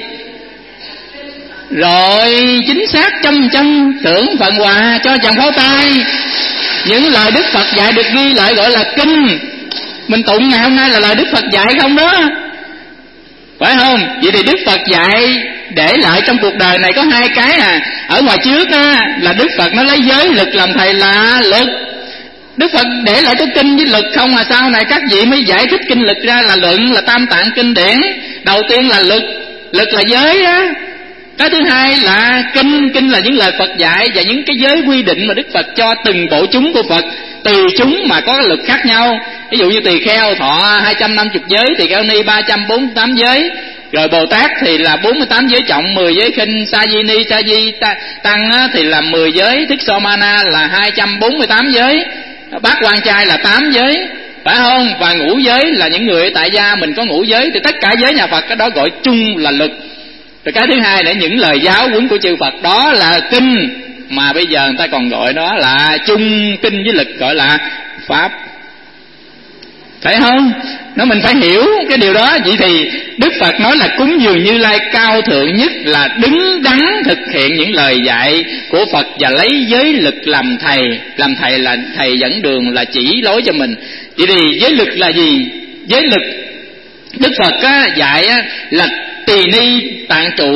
Rồi, chính xác 100% thưởng phần quà cho chàng pháo tay. Những lời Đức Phật dạy được ghi lại gọi là kinh. Mình tụng ngày hôm nay là lời Đức Phật dạy không đó, phải không? Vậy thì Đức Phật dạy để lại trong cuộc đời này có hai cái à. Ở ngoài trước á, là Đức Phật nó lấy giới lực làm thầy là lực. Đức Phật để lại cái kinh với lực không, mà sau này các vị mới giải thích kinh lực ra là luận, là tam tạng kinh điển. Đầu tiên là lực, lực là giới á. Cái thứ hai là kinh là những lời Phật dạy và những cái giới quy định mà Đức Phật cho từng bộ chúng của Phật. Tùy chúng mà có lực khác nhau. Ví dụ như tỳ kheo thọ 250 giới, tỳ kheo ni 348 giới. Rồi Bồ Tát thì là 48 giới trọng, 10 giới khinh, Sa Di Ni, Sa Di Tăng thì là 10 giới, Thích So Ma Na là 248 giới, Bát Quan Trai là 8 giới, phải không? Và ngũ giới là những người tại gia mình có ngũ giới. Thì tất cả giới nhà Phật cái đó gọi chung là lực. Rồi cái thứ hai là những lời giáo huấn của chư Phật, đó là kinh, mà bây giờ người ta còn gọi đó là chung kinh với lực, gọi là pháp. Phải không? Nó mình phải hiểu cái điều đó. Vậy thì Đức Phật nói là cúng dường Như Lai cao thượng nhất là đứng đắn thực hiện những lời dạy của Phật và lấy giới lực làm thầy. Làm thầy là thầy dẫn đường, là chỉ lối cho mình. Vậy thì giới lực là gì? Giới lực Đức Phật á, dạy á, là tỳ ni tạng trụ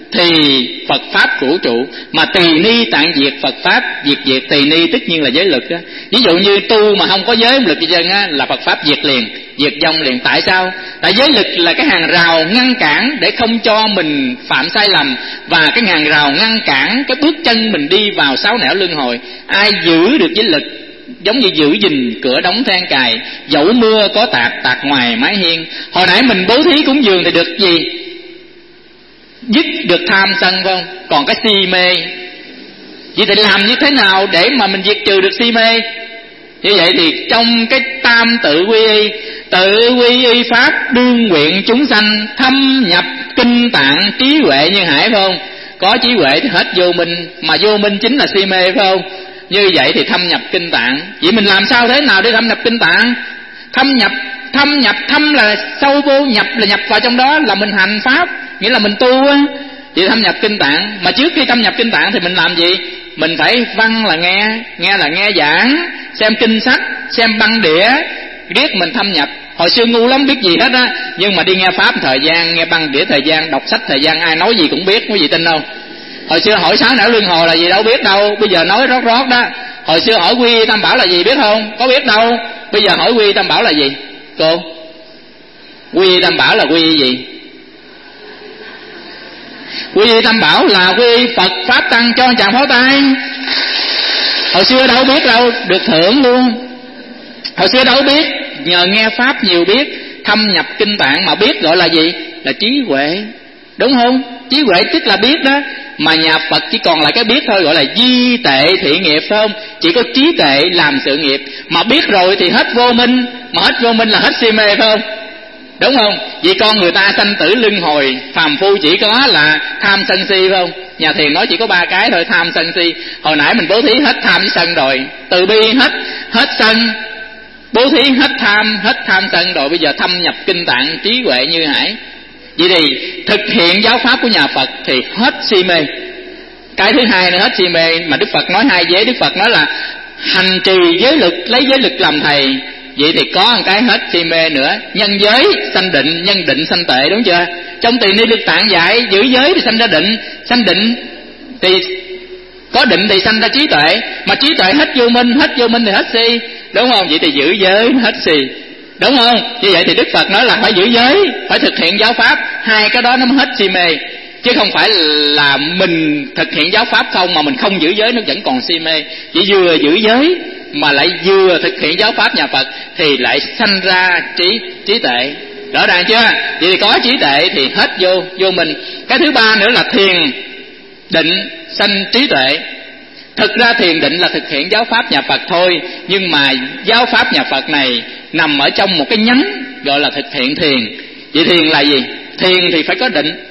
thì Phật pháp vũ trụ, mà tỳ ni tạng diệt Phật pháp diệt. Tỳ ni tất nhiên là giới lực á. Ví dụ như tu mà không có giới lực dân á là Phật pháp diệt liền, diệt vong liền. Tại sao? Tại giới lực là cái hàng rào ngăn cản để không cho mình phạm sai lầm, và cái hàng rào ngăn cản cái bước chân mình đi vào sáu nẻo luân hồi. Ai giữ được giới lực giống như giữ gìn cửa đóng then cài, dẫu mưa có tạt ngoài mái hiên. Hồi nãy mình bố thí cúng dường thì được gì? Dứt được tham sân, phải không? Còn cái si mê, vậy thì làm như thế nào để mà mình diệt trừ được si mê? Như vậy thì trong cái tam tự quy y pháp đương nguyện chúng sanh, thâm nhập kinh tạng trí huệ như hải, phải không? Có trí huệ thì hết vô minh, mà vô minh chính là si mê, phải không? Như vậy thì thâm nhập kinh tạng. Vậy mình làm sao thế nào để thâm nhập kinh tạng? Thâm là sâu vô, nhập là nhập vào trong đó, là mình hành pháp, nghĩa là mình tu á. Thì thâm nhập kinh tạng. Mà trước khi thâm nhập kinh tạng thì mình làm gì? Mình phải văn là nghe là nghe giảng, xem kinh sách, xem băng đĩa, biết mình thâm nhập. Hồi xưa ngu lắm, biết gì hết á, nhưng mà đi nghe pháp thời gian, nghe băng đĩa thời gian, đọc sách thời gian, ai nói gì cũng biết, quý vị tin không? Hồi xưa hỏi sáu nẻo luân hồi là gì đâu biết đâu, bây giờ nói rót đó. Hồi xưa hỏi quy y tam bảo là gì biết không? Có biết đâu. Bây giờ hỏi quy y tam bảo là gì? Cô, quy y tam bảo là quy y gì? Quy y tam bảo là quy y Phật pháp tăng cho chàng pháo tay. Hồi xưa đâu biết đâu, được thưởng luôn. Hồi xưa đâu biết, nhờ nghe pháp nhiều biết, thâm nhập kinh tạng mà biết gọi là gì? Là trí huệ, đúng không? Trí huệ tức là biết đó. Mà nhà Phật chỉ còn lại cái biết thôi, gọi là di tệ thị nghiệp, phải không? Chỉ có trí tệ làm sự nghiệp. Mà biết rồi thì hết vô minh, mà hết vô minh là hết si mê, phải không? Đúng không? Vì con người ta sanh tử luân hồi, phàm phu chỉ có là tham sân si, phải không? Nhà thiền nói chỉ có 3 cái thôi, tham sân si. Hồi nãy mình bố thí hết tham với sân rồi, từ bi hết sân, bố thí hết tham sân rồi. Bây giờ thâm nhập kinh tạng trí huệ như hải. Vậy thì thực hiện giáo pháp của nhà Phật thì hết si mê. Cái thứ hai nữa hết si mê, mà Đức Phật nói 2 giới. Đức Phật nói là hành trì giới lực, lấy giới lực làm thầy. Vậy thì có một cái hết si mê nữa, nhân giới sanh định, nhân định sanh tệ, đúng chưa? Trong Tỳ Ni Lực Tạng dạy giữ giới thì sanh ra định, sanh định thì có định thì sanh ra trí tuệ, mà trí tuệ hết vô minh thì hết si, đúng không? Vậy thì giữ giới hết si, đúng không? Như vậy thì Đức Phật nói là phải giữ giới, phải thực hiện giáo pháp, 2 cái đó nó mới hết si mê. Chứ không phải là mình thực hiện giáo pháp không mà mình không giữ giới nó vẫn còn si mê. Chỉ vừa giữ giới mà lại vừa thực hiện giáo pháp nhà Phật thì lại sanh ra trí tuệ. Rõ ràng chưa? Vậy thì có trí tuệ thì hết vô mình. Cái thứ ba nữa là thiền định sanh trí tuệ. Thực ra thiền định là thực hiện giáo pháp nhà Phật thôi, nhưng mà giáo pháp nhà Phật này nằm ở trong một cái nhánh gọi là thực hiện thiền. Vậy thiền là gì? Thiền thì phải có định.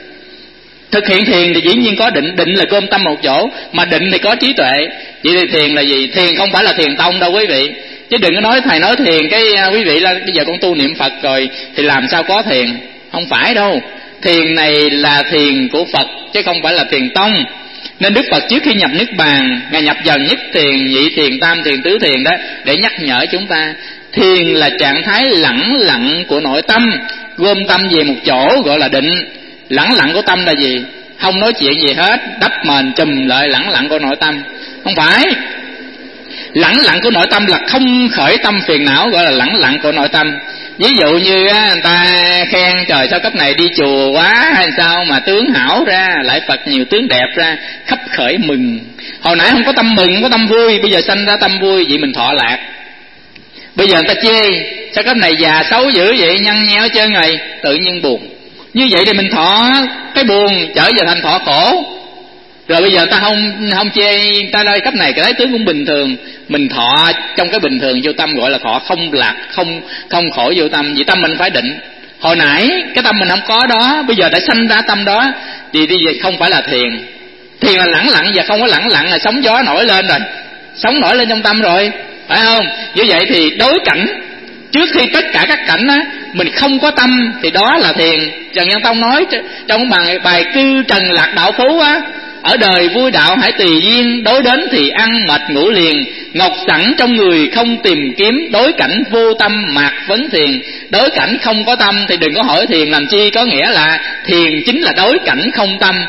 Thực hiện thiền thì dĩ nhiên có định, định là gom tâm một chỗ, mà định thì có trí tuệ. Vậy thì thiền là gì? Thiền không phải là thiền tông đâu quý vị. Chứ đừng có nói thầy nói thiền cái quý vị là bây giờ con tu niệm Phật rồi thì làm sao có thiền. Không phải đâu. Thiền này là thiền của Phật chứ không phải là thiền tông. Nên Đức Phật trước khi nhập Niết Bàn, Ngài nhập dần nhất thiền, nhị thiền, tam thiền, tứ thiền đó, để nhắc nhở chúng ta. Thiền là trạng thái lẳng lặng của nội tâm, gom tâm về một chỗ gọi là định. Lẳng lặng của tâm là gì? Không nói chuyện gì hết, đắp mền trùm lại lẳng lặng của nội tâm. Không phải. Lẳng lặng của nội tâm là không khởi tâm phiền não, gọi là lẳng lặng của nội tâm. Ví dụ như người ta khen trời sao cấp này đi chùa quá hay sao mà tướng hảo ra, lại Phật nhiều tướng đẹp ra, khắp khởi mừng. Hồi nãy không có tâm mừng, không có tâm vui, bây giờ sanh ra tâm vui, vậy mình thọ lạc. Bây giờ người ta chê sao cấp này già xấu dữ vậy, nhăn nheo hết trơn rồi, tự nhiên buồn. Như vậy thì mình thọ cái buồn trở về thành thọ khổ. Rồi bây giờ ta không chê, ta nói cấp này cái đấy tướng cũng bình thường, mình thọ trong cái bình thường vô tâm gọi là thọ không lạc, không khổ vô tâm. Vì tâm mình phải định. Hồi nãy cái tâm mình không có đó, bây giờ đã sanh ra tâm đó, vì đi về không phải là thiền. Thiền là lẳng lặng, và không có lẳng lặng là sóng gió nổi lên rồi, sóng nổi lên trong tâm rồi, phải không? Như vậy thì đối cảnh, trước khi tất cả các cảnh á, mình không có tâm thì đó là thiền. Trần Nhân Tông nói trong bài Cư Trần Lạc Đạo Phú á, ở đời vui đạo hãy tùy duyên, đối đến thì ăn mệt ngủ liền, ngọc sẵn trong người không tìm kiếm, đối cảnh vô tâm mạc vấn thiền. Đối cảnh không có tâm thì đừng có hỏi thiền làm chi, có nghĩa là thiền chính là đối cảnh không tâm.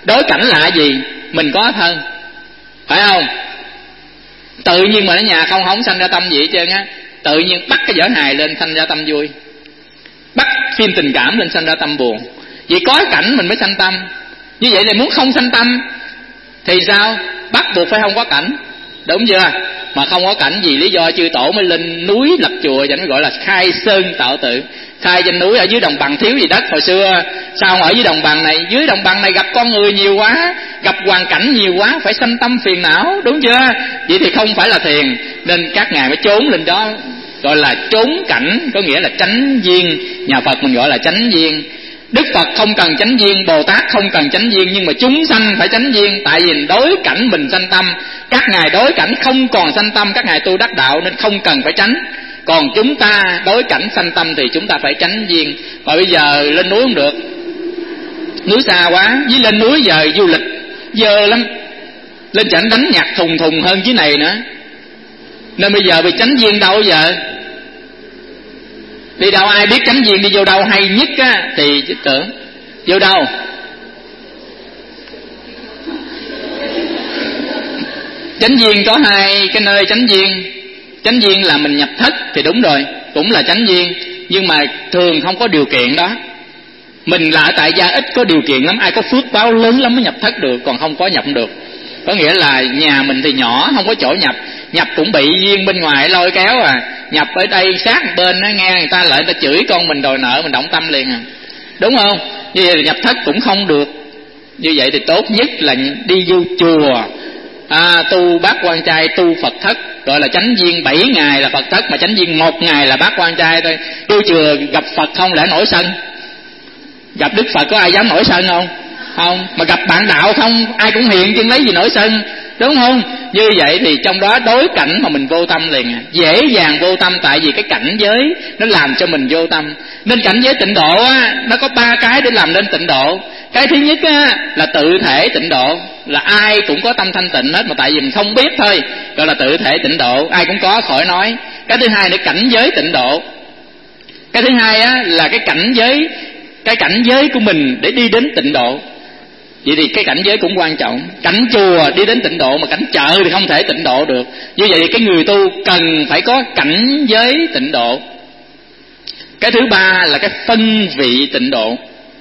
Đối cảnh là gì? Mình có thân, phải không? Tự nhiên mà ở nhà không sanh ra tâm gì hết trơn á. Tự nhiên bắt cái vở hài lên sanh ra tâm vui, bắt phim tình cảm lên sanh ra tâm buồn. Vì có cảnh mình mới sanh tâm. Như vậy thì muốn không sanh tâm thì sao? Bắt buộc phải không có cảnh, đúng chưa? Mà không có cảnh vì lý do chư tổ mới lên núi lập chùa, cho nó gọi là khai sơn tạo tự. Khai trên núi, ở dưới đồng bằng thiếu gì đất. Hồi xưa sao ở dưới đồng bằng này? Dưới đồng bằng này gặp con người nhiều quá, gặp hoàn cảnh nhiều quá, phải sanh tâm phiền não, đúng chưa? Vậy thì không phải là thiền, nên các ngài mới trốn lên đó, gọi là trốn cảnh, có nghĩa là chánh viên. Nhà Phật mình gọi là chánh viên. Đức Phật không cần chánh viên, Bồ Tát không cần chánh viên, nhưng mà chúng sanh phải chánh viên. Tại vì đối cảnh mình sanh tâm, các ngài đối cảnh không còn sanh tâm, các ngài tu đắc đạo nên không cần phải tránh. Còn chúng ta đối cảnh sanh tâm thì chúng ta phải tránh viên. Và bây giờ lên núi không được, núi xa quá, với lên núi giờ du lịch dơ lắm, lên chảnh đánh nhạc thùng thùng hơn dưới này nữa. Nên bây giờ bị tránh viên đâu giờ? Đi đâu ai biết tránh viên đi vô đâu hay nhất á thì tưởng vô đâu? Chánh viên có hai cái nơi chánh viên. Chánh viên là mình nhập thất thì đúng rồi, cũng là chánh viên, nhưng mà thường không có điều kiện đó. Mình là ở tại gia ít có điều kiện lắm, ai có phước báo lớn lắm mới nhập thất được, còn không có nhập được. Có nghĩa là nhà mình thì nhỏ, không có chỗ nhập, nhập cũng bị duyên bên ngoài lôi kéo à. Nhập ở đây sát một bên nó nghe người ta lại người ta chửi con mình đòi nợ, mình động tâm liền à, đúng không? Như vậy là nhập thất cũng không được. Như vậy thì tốt nhất là đi vô chùa, tu bát quan trai, tu Phật thất, gọi là chánh viên. 7 ngày là Phật thất, mà chánh viên 1 ngày là bát quan trai thôi. Vô chùa gặp Phật không lẽ nổi sân? Gặp Đức Phật có ai dám nổi sân không? Không. Mà gặp bạn đạo không ai cũng hiền chứ lấy gì nổi sân, đúng không? Như vậy thì trong đó đối cảnh mà mình vô tâm liền, dễ dàng vô tâm. Tại vì cái cảnh giới nó làm cho mình vô tâm. Nên cảnh giới tịnh độ á, nó có 3 cái để làm nên tịnh độ. Cái thứ nhất á, là tự thể tịnh độ, là ai cũng có tâm thanh tịnh hết, mà tại vì mình không biết thôi, gọi là tự thể tịnh độ, ai cũng có khỏi nói. Cái thứ hai là cảnh giới tịnh độ. Cái thứ hai á, là cái cảnh giới của mình để đi đến tịnh độ. Vậy thì cái cảnh giới cũng quan trọng. Cảnh chùa đi đến tịnh độ, mà cảnh chợ thì không thể tịnh độ được. Như vậy thì cái người tu cần phải có cảnh giới tịnh độ. Cái thứ ba là cái phân vị tịnh độ.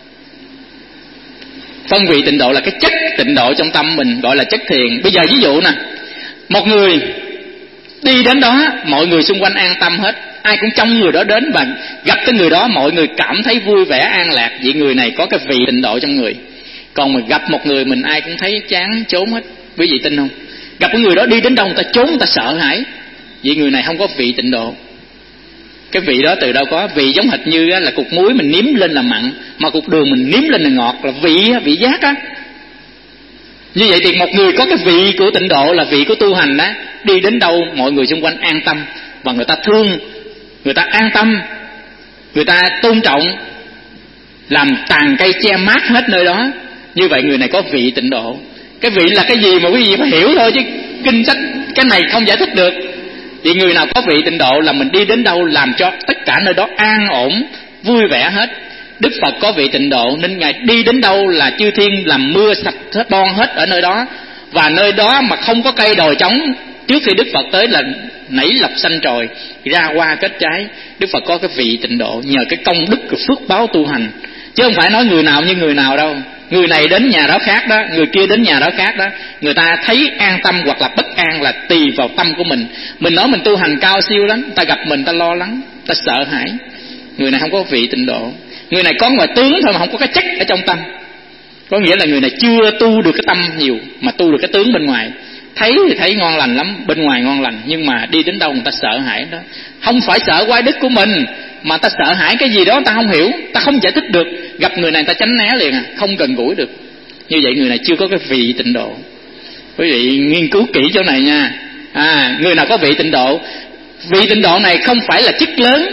Phân vị tịnh độ là cái chất tịnh độ trong tâm mình, gọi là chất thiền. Bây giờ ví dụ nè, một người đi đến đó, mọi người xung quanh an tâm hết, ai cũng trông người đó đến, và gặp cái người đó mọi người cảm thấy vui vẻ an lạc. Vậy người này có cái vị tịnh độ trong người. Còn mà gặp một người mình ai cũng thấy chán trốn hết, quý vị tin không? Gặp cái người đó đi đến đâu người ta trốn, người ta sợ hãi, vậy người này không có vị tịnh độ. Cái vị đó từ đâu có? Vị giống hệt như là cục muối mình nếm lên là mặn, mà cục đường mình nếm lên là ngọt, là vị giác á. Như vậy thì một người có cái vị của tịnh độ là vị của tu hành đó, đi đến đâu mọi người xung quanh an tâm, và người ta thương, người ta an tâm, người ta tôn trọng, làm tàn cây che mát hết nơi đó. Như vậy người này có vị tịnh độ. Cái vị là cái gì mà quý vị phải hiểu thôi, chứ kinh sách cái này không giải thích được. Vì người nào có vị tịnh độ là mình đi đến đâu làm cho tất cả nơi đó an ổn, vui vẻ hết. Đức Phật có vị tịnh độ nên Ngài đi đến đâu là chư thiên làm mưa sạch hết, bon hết ở nơi đó. Và nơi đó mà không có cây đồi trống, trước khi Đức Phật tới là nảy lọc xanh trồi, ra hoa kết trái. Đức Phật có cái vị tịnh độ nhờ cái công đức của phước báo tu hành, chứ không phải nói người nào như người nào đâu. Người này đến nhà đó khác đó, người kia đến nhà đó khác đó. Người ta thấy an tâm hoặc là bất an là tùy vào tâm của mình. Mình nói mình tu hành cao siêu lắm, ta gặp mình ta lo lắng, ta sợ hãi. Người này không có vị tịnh độ. Người này có ngoài tướng thôi mà không có cái chất ở trong tâm. Có nghĩa là người này chưa tu được cái tâm nhiều, mà tu được cái tướng bên ngoài. Thấy thì thấy ngon lành lắm, bên ngoài ngon lành, nhưng mà đi đến đâu người ta sợ hãi đó. Không phải sợ quái đức của mình, mà ta sợ hãi cái gì đó ta không hiểu, ta không giải thích được. Gặp người này ta tránh né liền không gần gũi được. Như vậy người này chưa có cái vị tịnh độ. Quý vị nghiên cứu kỹ chỗ này nha. Người nào có vị tịnh độ, vị tịnh độ này không phải là chức lớn,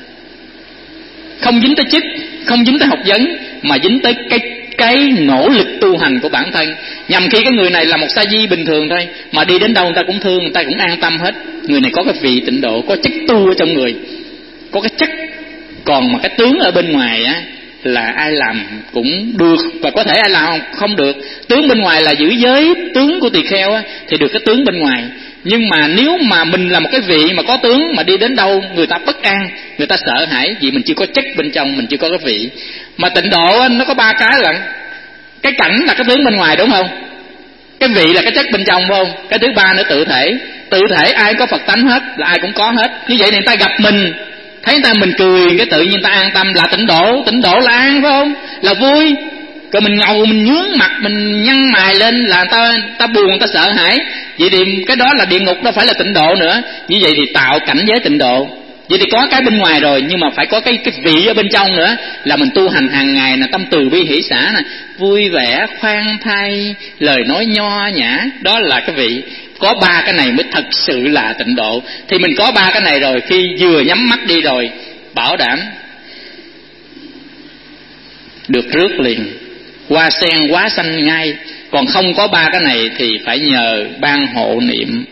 không dính tới chức, không dính tới học vấn, mà dính tới cái nỗ lực tu hành của bản thân. Nhằm khi cái người này là một sa di bình thường thôi, mà đi đến đâu người ta cũng thương, người ta cũng an tâm hết. Người này có cái vị tịnh độ, có chất tu ở trong người, có cái chất. Còn mà cái tướng ở bên ngoài á, là ai làm cũng được, và có thể ai làm không được. Tướng bên ngoài là giữ giới tướng của tỳ kheo á, thì được cái tướng bên ngoài. Nhưng mà nếu mà mình là một cái vị mà có tướng, mà đi đến đâu người ta bất an, người ta sợ hãi, vì mình chưa có chất bên trong, mình chưa có cái vị. Mà tịnh độ á, nó có ba cái lận. Cái cảnh là cái tướng bên ngoài, đúng không? Cái vị là cái chất bên trong, phải không? Cái thứ ba nữa tự thể. Tự thể ai có Phật tánh hết, là ai cũng có hết. Như vậy người ta gặp mình, thấy người ta mình cười, cái tự nhiên người ta an tâm, là tịnh độ. Tịnh độ là an, phải không? Là vui. Còn mình ngầu, mình nhướng mặt, mình nhăn mày lên là ta buồn, ta sợ hãi. Vậy thì cái đó là địa ngục, đâu phải là tịnh độ nữa. Như vậy thì tạo cảnh giới tịnh độ. Vậy thì có cái bên ngoài rồi, nhưng mà phải có cái vị ở bên trong nữa, là mình tu hành hàng ngày nè, tâm từ bi hỷ xả nè, vui vẻ, khoan thai, lời nói nho nhã, đó là cái vị. Có ba cái này mới thật sự là tịnh độ. Thì mình có ba cái này rồi, khi vừa nhắm mắt đi rồi, bảo đảm được rước liền, hoa sen quá xanh ngay. Còn không có ba cái này thì phải nhờ ban hộ niệm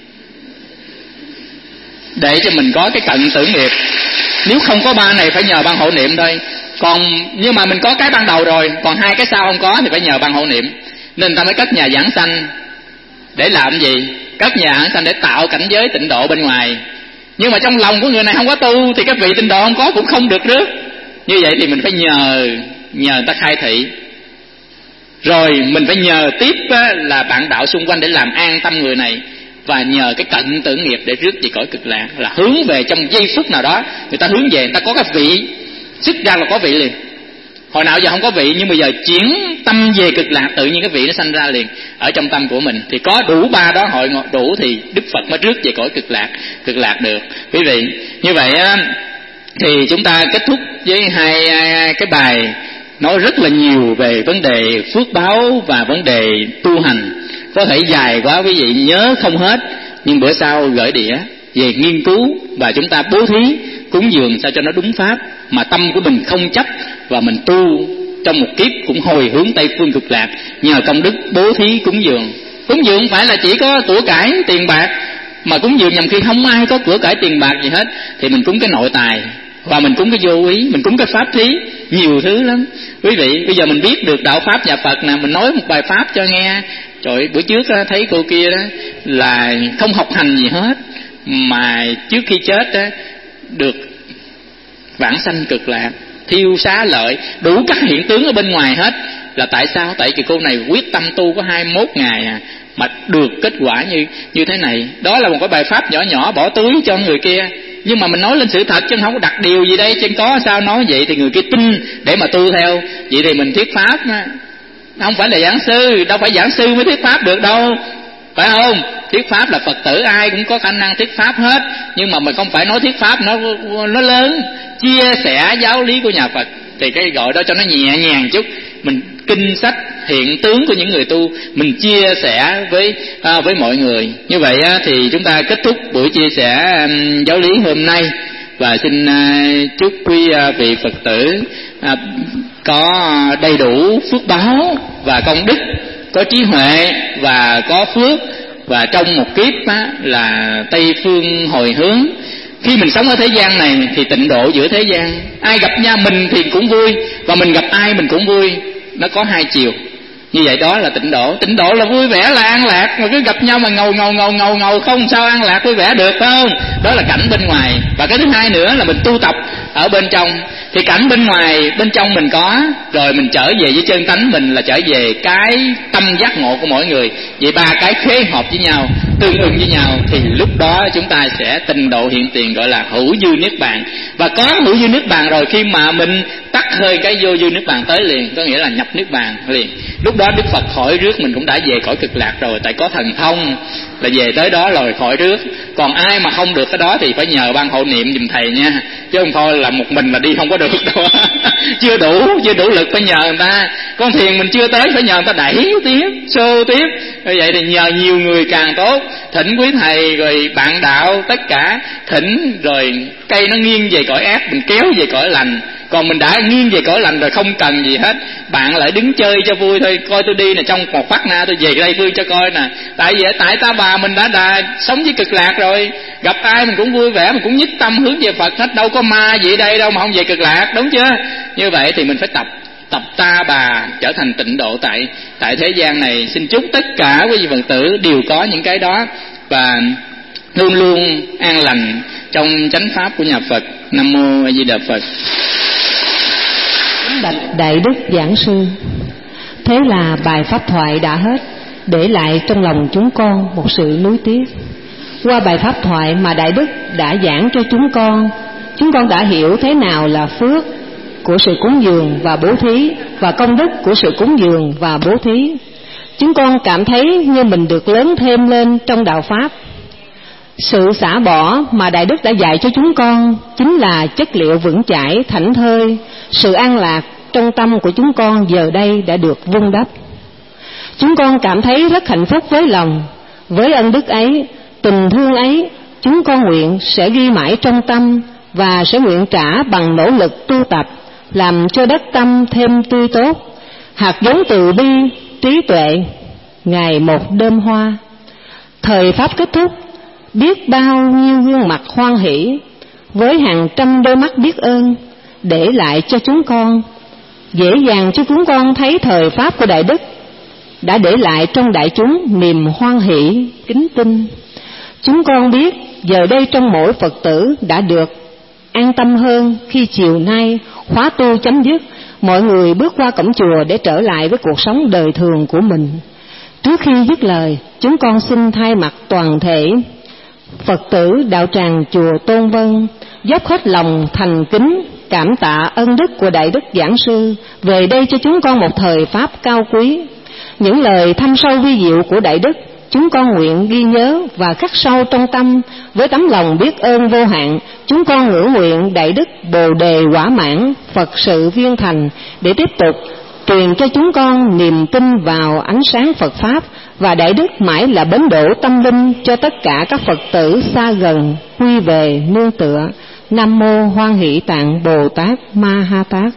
để cho mình có cái cận tử nghiệp. Nếu không có ba này phải nhờ ban hộ niệm thôi. Còn nhưng mà mình có cái ban đầu rồi, còn hai cái sau không có thì phải nhờ ban hộ niệm. Nên ta mới cất nhà giảng sanh. Để làm gì? Cất nhà giảng sanh để tạo cảnh giới tịnh độ bên ngoài. Nhưng mà trong lòng của người này không có tu thì cái vị tịnh độ không có cũng không được rước. Như vậy thì mình phải nhờ người ta khai thị. Rồi mình phải nhờ tiếp là bạn đạo xung quanh để làm an tâm người này. Và nhờ cái cận tử nghiệp để rước về cõi cực lạc, là hướng về trong giây phút nào đó người ta hướng về, người ta có cái vị, sức ra là có vị liền. Hồi nào giờ không có vị, nhưng bây giờ chuyển tâm về cực lạc, tự nhiên cái vị nó sanh ra liền ở trong tâm của mình. Thì có đủ ba đó hội đủ thì Đức Phật mới rước về cõi cực lạc được. Quý vị, như vậy á, thì chúng ta kết thúc với hai cái bài nói rất là nhiều về vấn đề phước báo và vấn đề tu hành. Có thể dài quá quý vị nhớ không hết, nhưng bữa sau gửi đĩa về nghiên cứu, và chúng ta bố thí cúng dường sao cho nó đúng pháp, mà tâm của mình không chấp, và mình tu trong một kiếp cũng hồi hướng Tây phương cực lạc nhờ công đức bố thí cúng dường. Cúng dường không phải là chỉ có của cải tiền bạc, mà cúng dường nhằm khi không ai có của cải tiền bạc gì hết thì mình cúng cái nội tài, và mình cúng cái vô ý, mình cúng cái pháp thí, nhiều thứ lắm. Quý vị, bây giờ mình biết được đạo pháp nhà Phật nè, mình nói một bài pháp cho nghe. Trời, bữa trước đó, thấy cô kia đó là không học hành gì hết, mà trước khi chết đó, được vãng sanh cực lạc, thiêu xá lợi, đủ các hiện tướng ở bên ngoài hết. Là tại sao? Tại vì cô này quyết tâm tu có 21 ngày mà được kết quả như thế này. Đó là một cái bài pháp nhỏ nhỏ bỏ túi cho người kia, nhưng mà mình nói lên sự thật chứ không có đặt điều gì đây. Chứ có sao nói vậy thì người kia tin để mà tu theo. Vậy thì mình thuyết pháp đó, không phải là giảng sư, đâu phải giảng sư mới thuyết pháp được đâu, phải không? Thuyết pháp là Phật tử ai cũng có khả năng thuyết pháp hết, nhưng mà mình không phải nói thuyết pháp nó lớn, chia sẻ giáo lý của nhà Phật thì cái gọi đó cho nó nhẹ nhàng chút. Mình kinh sách hiện tướng của những người tu, mình chia sẻ với mọi người. Như vậy thì chúng ta kết thúc buổi chia sẻ giáo lý hôm nay, và xin chúc quý vị Phật tử có đầy đủ phước báo và công đức, có trí huệ và có phước, và trong một kiếp là Tây phương hồi hướng. Khi mình sống ở thế gian này thì tịnh độ giữa thế gian, ai gặp nhau mình thì cũng vui, và mình gặp ai mình cũng vui. Nó có hai chiều. Như vậy đó là tịnh độ. Tịnh độ là vui vẻ, là an lạc. Mà cứ gặp nhau mà ngầu không sao an lạc vui vẻ được, phải không? Đó là cảnh bên ngoài. Và cái thứ hai nữa là mình tu tập ở bên trong. Thì cảnh bên ngoài, bên trong mình có, rồi mình trở về với chân tánh mình, là trở về cái tâm giác ngộ của mỗi người. Vậy ba cái khế hợp với nhau, tương ưng với nhau, thì lúc đó chúng ta sẽ tịnh độ hiện tiền, gọi là hữu dư niết bàn. Và có hữu dư niết bàn rồi, khi mà mình tắt hơi cái vô dư niết bàn tới liền, có nghĩa là nhập niết bàn liền. Lúc đó Đức Phật khỏi rước mình cũng đã về cõi cực lạc rồi, tại có thần thông là về tới đó rồi khỏi rước. Còn ai mà không được cái đó thì phải nhờ ban hộ niệm giùm thầy nha, chứ không thôi là một mình là đi không có được đâu. chưa đủ lực, phải nhờ người ta. Con thuyền mình chưa tới, phải nhờ người ta đẩy tiếp, xô tiếp. Như vậy thì nhờ nhiều người càng tốt. Thỉnh quý thầy rồi bạn đạo tất cả thỉnh, rồi cây nó nghiêng về cõi ác mình kéo về cõi lành. Còn mình đã nghiêng về cõi lành rồi không cần gì hết, bạn lại đứng chơi cho vui thôi. Coi tôi đi nè, trong một phát na tôi về đây phương cho coi nè. Tại ta bà mình đã sống với cực lạc rồi, gặp ai mình cũng vui vẻ, mình cũng nhất tâm hướng về Phật hết. Đâu có ma gì ở đây đâu mà không về Cực Lạc, đúng chưa? Như vậy thì mình phải tập ta bà trở thành tịnh độ tại thế gian này. Xin chúc tất cả quý vị Phật tử đều có những cái đó và luôn luôn an lành trong chánh pháp của nhà Phật. Nam mô A Di Đà Phật.
Bạch Đại Đức Giảng Sư, thế là bài pháp thoại đã hết, để lại trong lòng chúng con một sự nuối tiếc. Qua bài pháp thoại mà Đại Đức đã giảng cho chúng con đã hiểu thế nào là phước của sự cúng dường và bố thí và công đức của sự cúng dường và bố thí. Chúng con cảm thấy như mình được lớn thêm lên trong đạo pháp. Sự xả bỏ mà Đại Đức đã dạy cho chúng con chính là chất liệu vững chãi, thảnh thơi. Sự an lạc trong tâm của chúng con giờ đây đã được vun đắp. Chúng con cảm thấy rất hạnh phúc với lòng. Với ân đức ấy, tình thương ấy, chúng con nguyện sẽ ghi mãi trong tâm và sẽ nguyện trả bằng nỗ lực tu tập, làm cho đất tâm thêm tươi tốt. Hạt giống từ bi, trí tuệ, ngày một đơm hoa. Thời pháp kết thúc, biết bao nhiêu gương mặt hoan hỷ với hàng trăm đôi mắt biết ơn để lại cho chúng con. Dễ dàng cho chúng con thấy thời pháp của Đại Đức đã để lại trong đại chúng niềm hoan hỷ, kính tin. Chúng con biết giờ đây trong mỗi Phật tử đã được an tâm hơn khi chiều nay khóa tu chấm dứt, mọi người bước qua cổng chùa để trở lại với cuộc sống đời thường của mình. Trước khi dứt lời, chúng con xin thay mặt toàn thể Phật tử đạo tràng chùa Tôn Vân dốc hết lòng thành kính cảm tạ ân đức của Đại Đức Giảng Sư về đây cho chúng con một thời pháp cao quý. Những lời thâm sâu vi diệu của Đại Đức chúng con nguyện ghi nhớ và khắc sâu trong tâm. Với tấm lòng biết ơn vô hạn, chúng con ngưỡng nguyện Đại Đức Bồ Đề quả mãn, Phật sự viên thành để tiếp tục truyền cho chúng con niềm tin vào ánh sáng Phật pháp, và Đại Đức mãi là bến đỗ tâm linh cho tất cả các Phật tử xa gần quy về nương tựa. Nam mô Hoan Hỷ Tạng Bồ Tát Ma Ha Tát.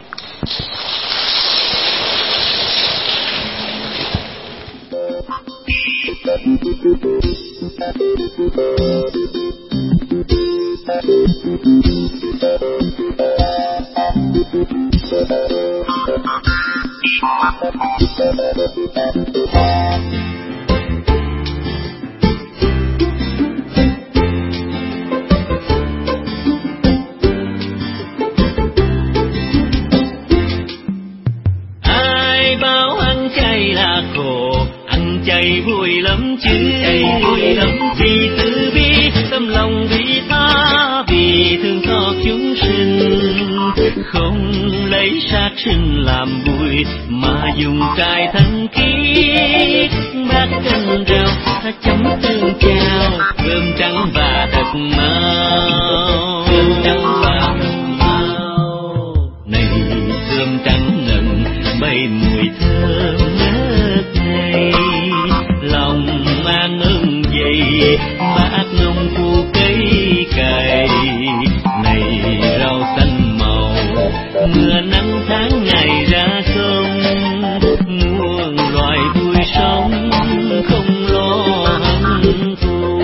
Ai bảo ăn chay là khổ, ăn chay vui lắm chứ, vui lắm vì từ bi tâm lòng vị tha, vì thương xót chúng sinh, không lấy sát sinh làm vui mà dùng cài thân khí. Bát canh rau chấm tương chao, cơm trắng và thật mau, cơm trắng và thật mau. Này cơm trắng ngần bay mùi thơm ngất ngây, lòng an ưng dậy bát ngông khu cây cày. Này rau xanh màu mưa nắng tháng ngày ra công, muôn loài vui sống không lo hận thù,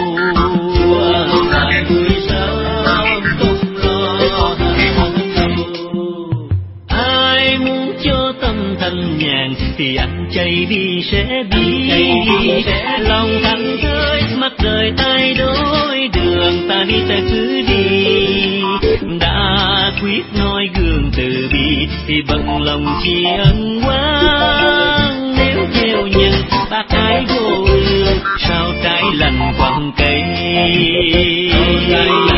loài vui sống không lo hận thù. Ai muốn cho tâm thanh nhàn thì ăn chay đi sẽ biết, lòng thẳng thơi mắt rời tay đối đường, ta đi ta cứ đi. Đã quyết nói gương từ bi thì bằng lòng tri ân quán, nếu gieo nhân bác ái vô lương sao trái lành quăng cây.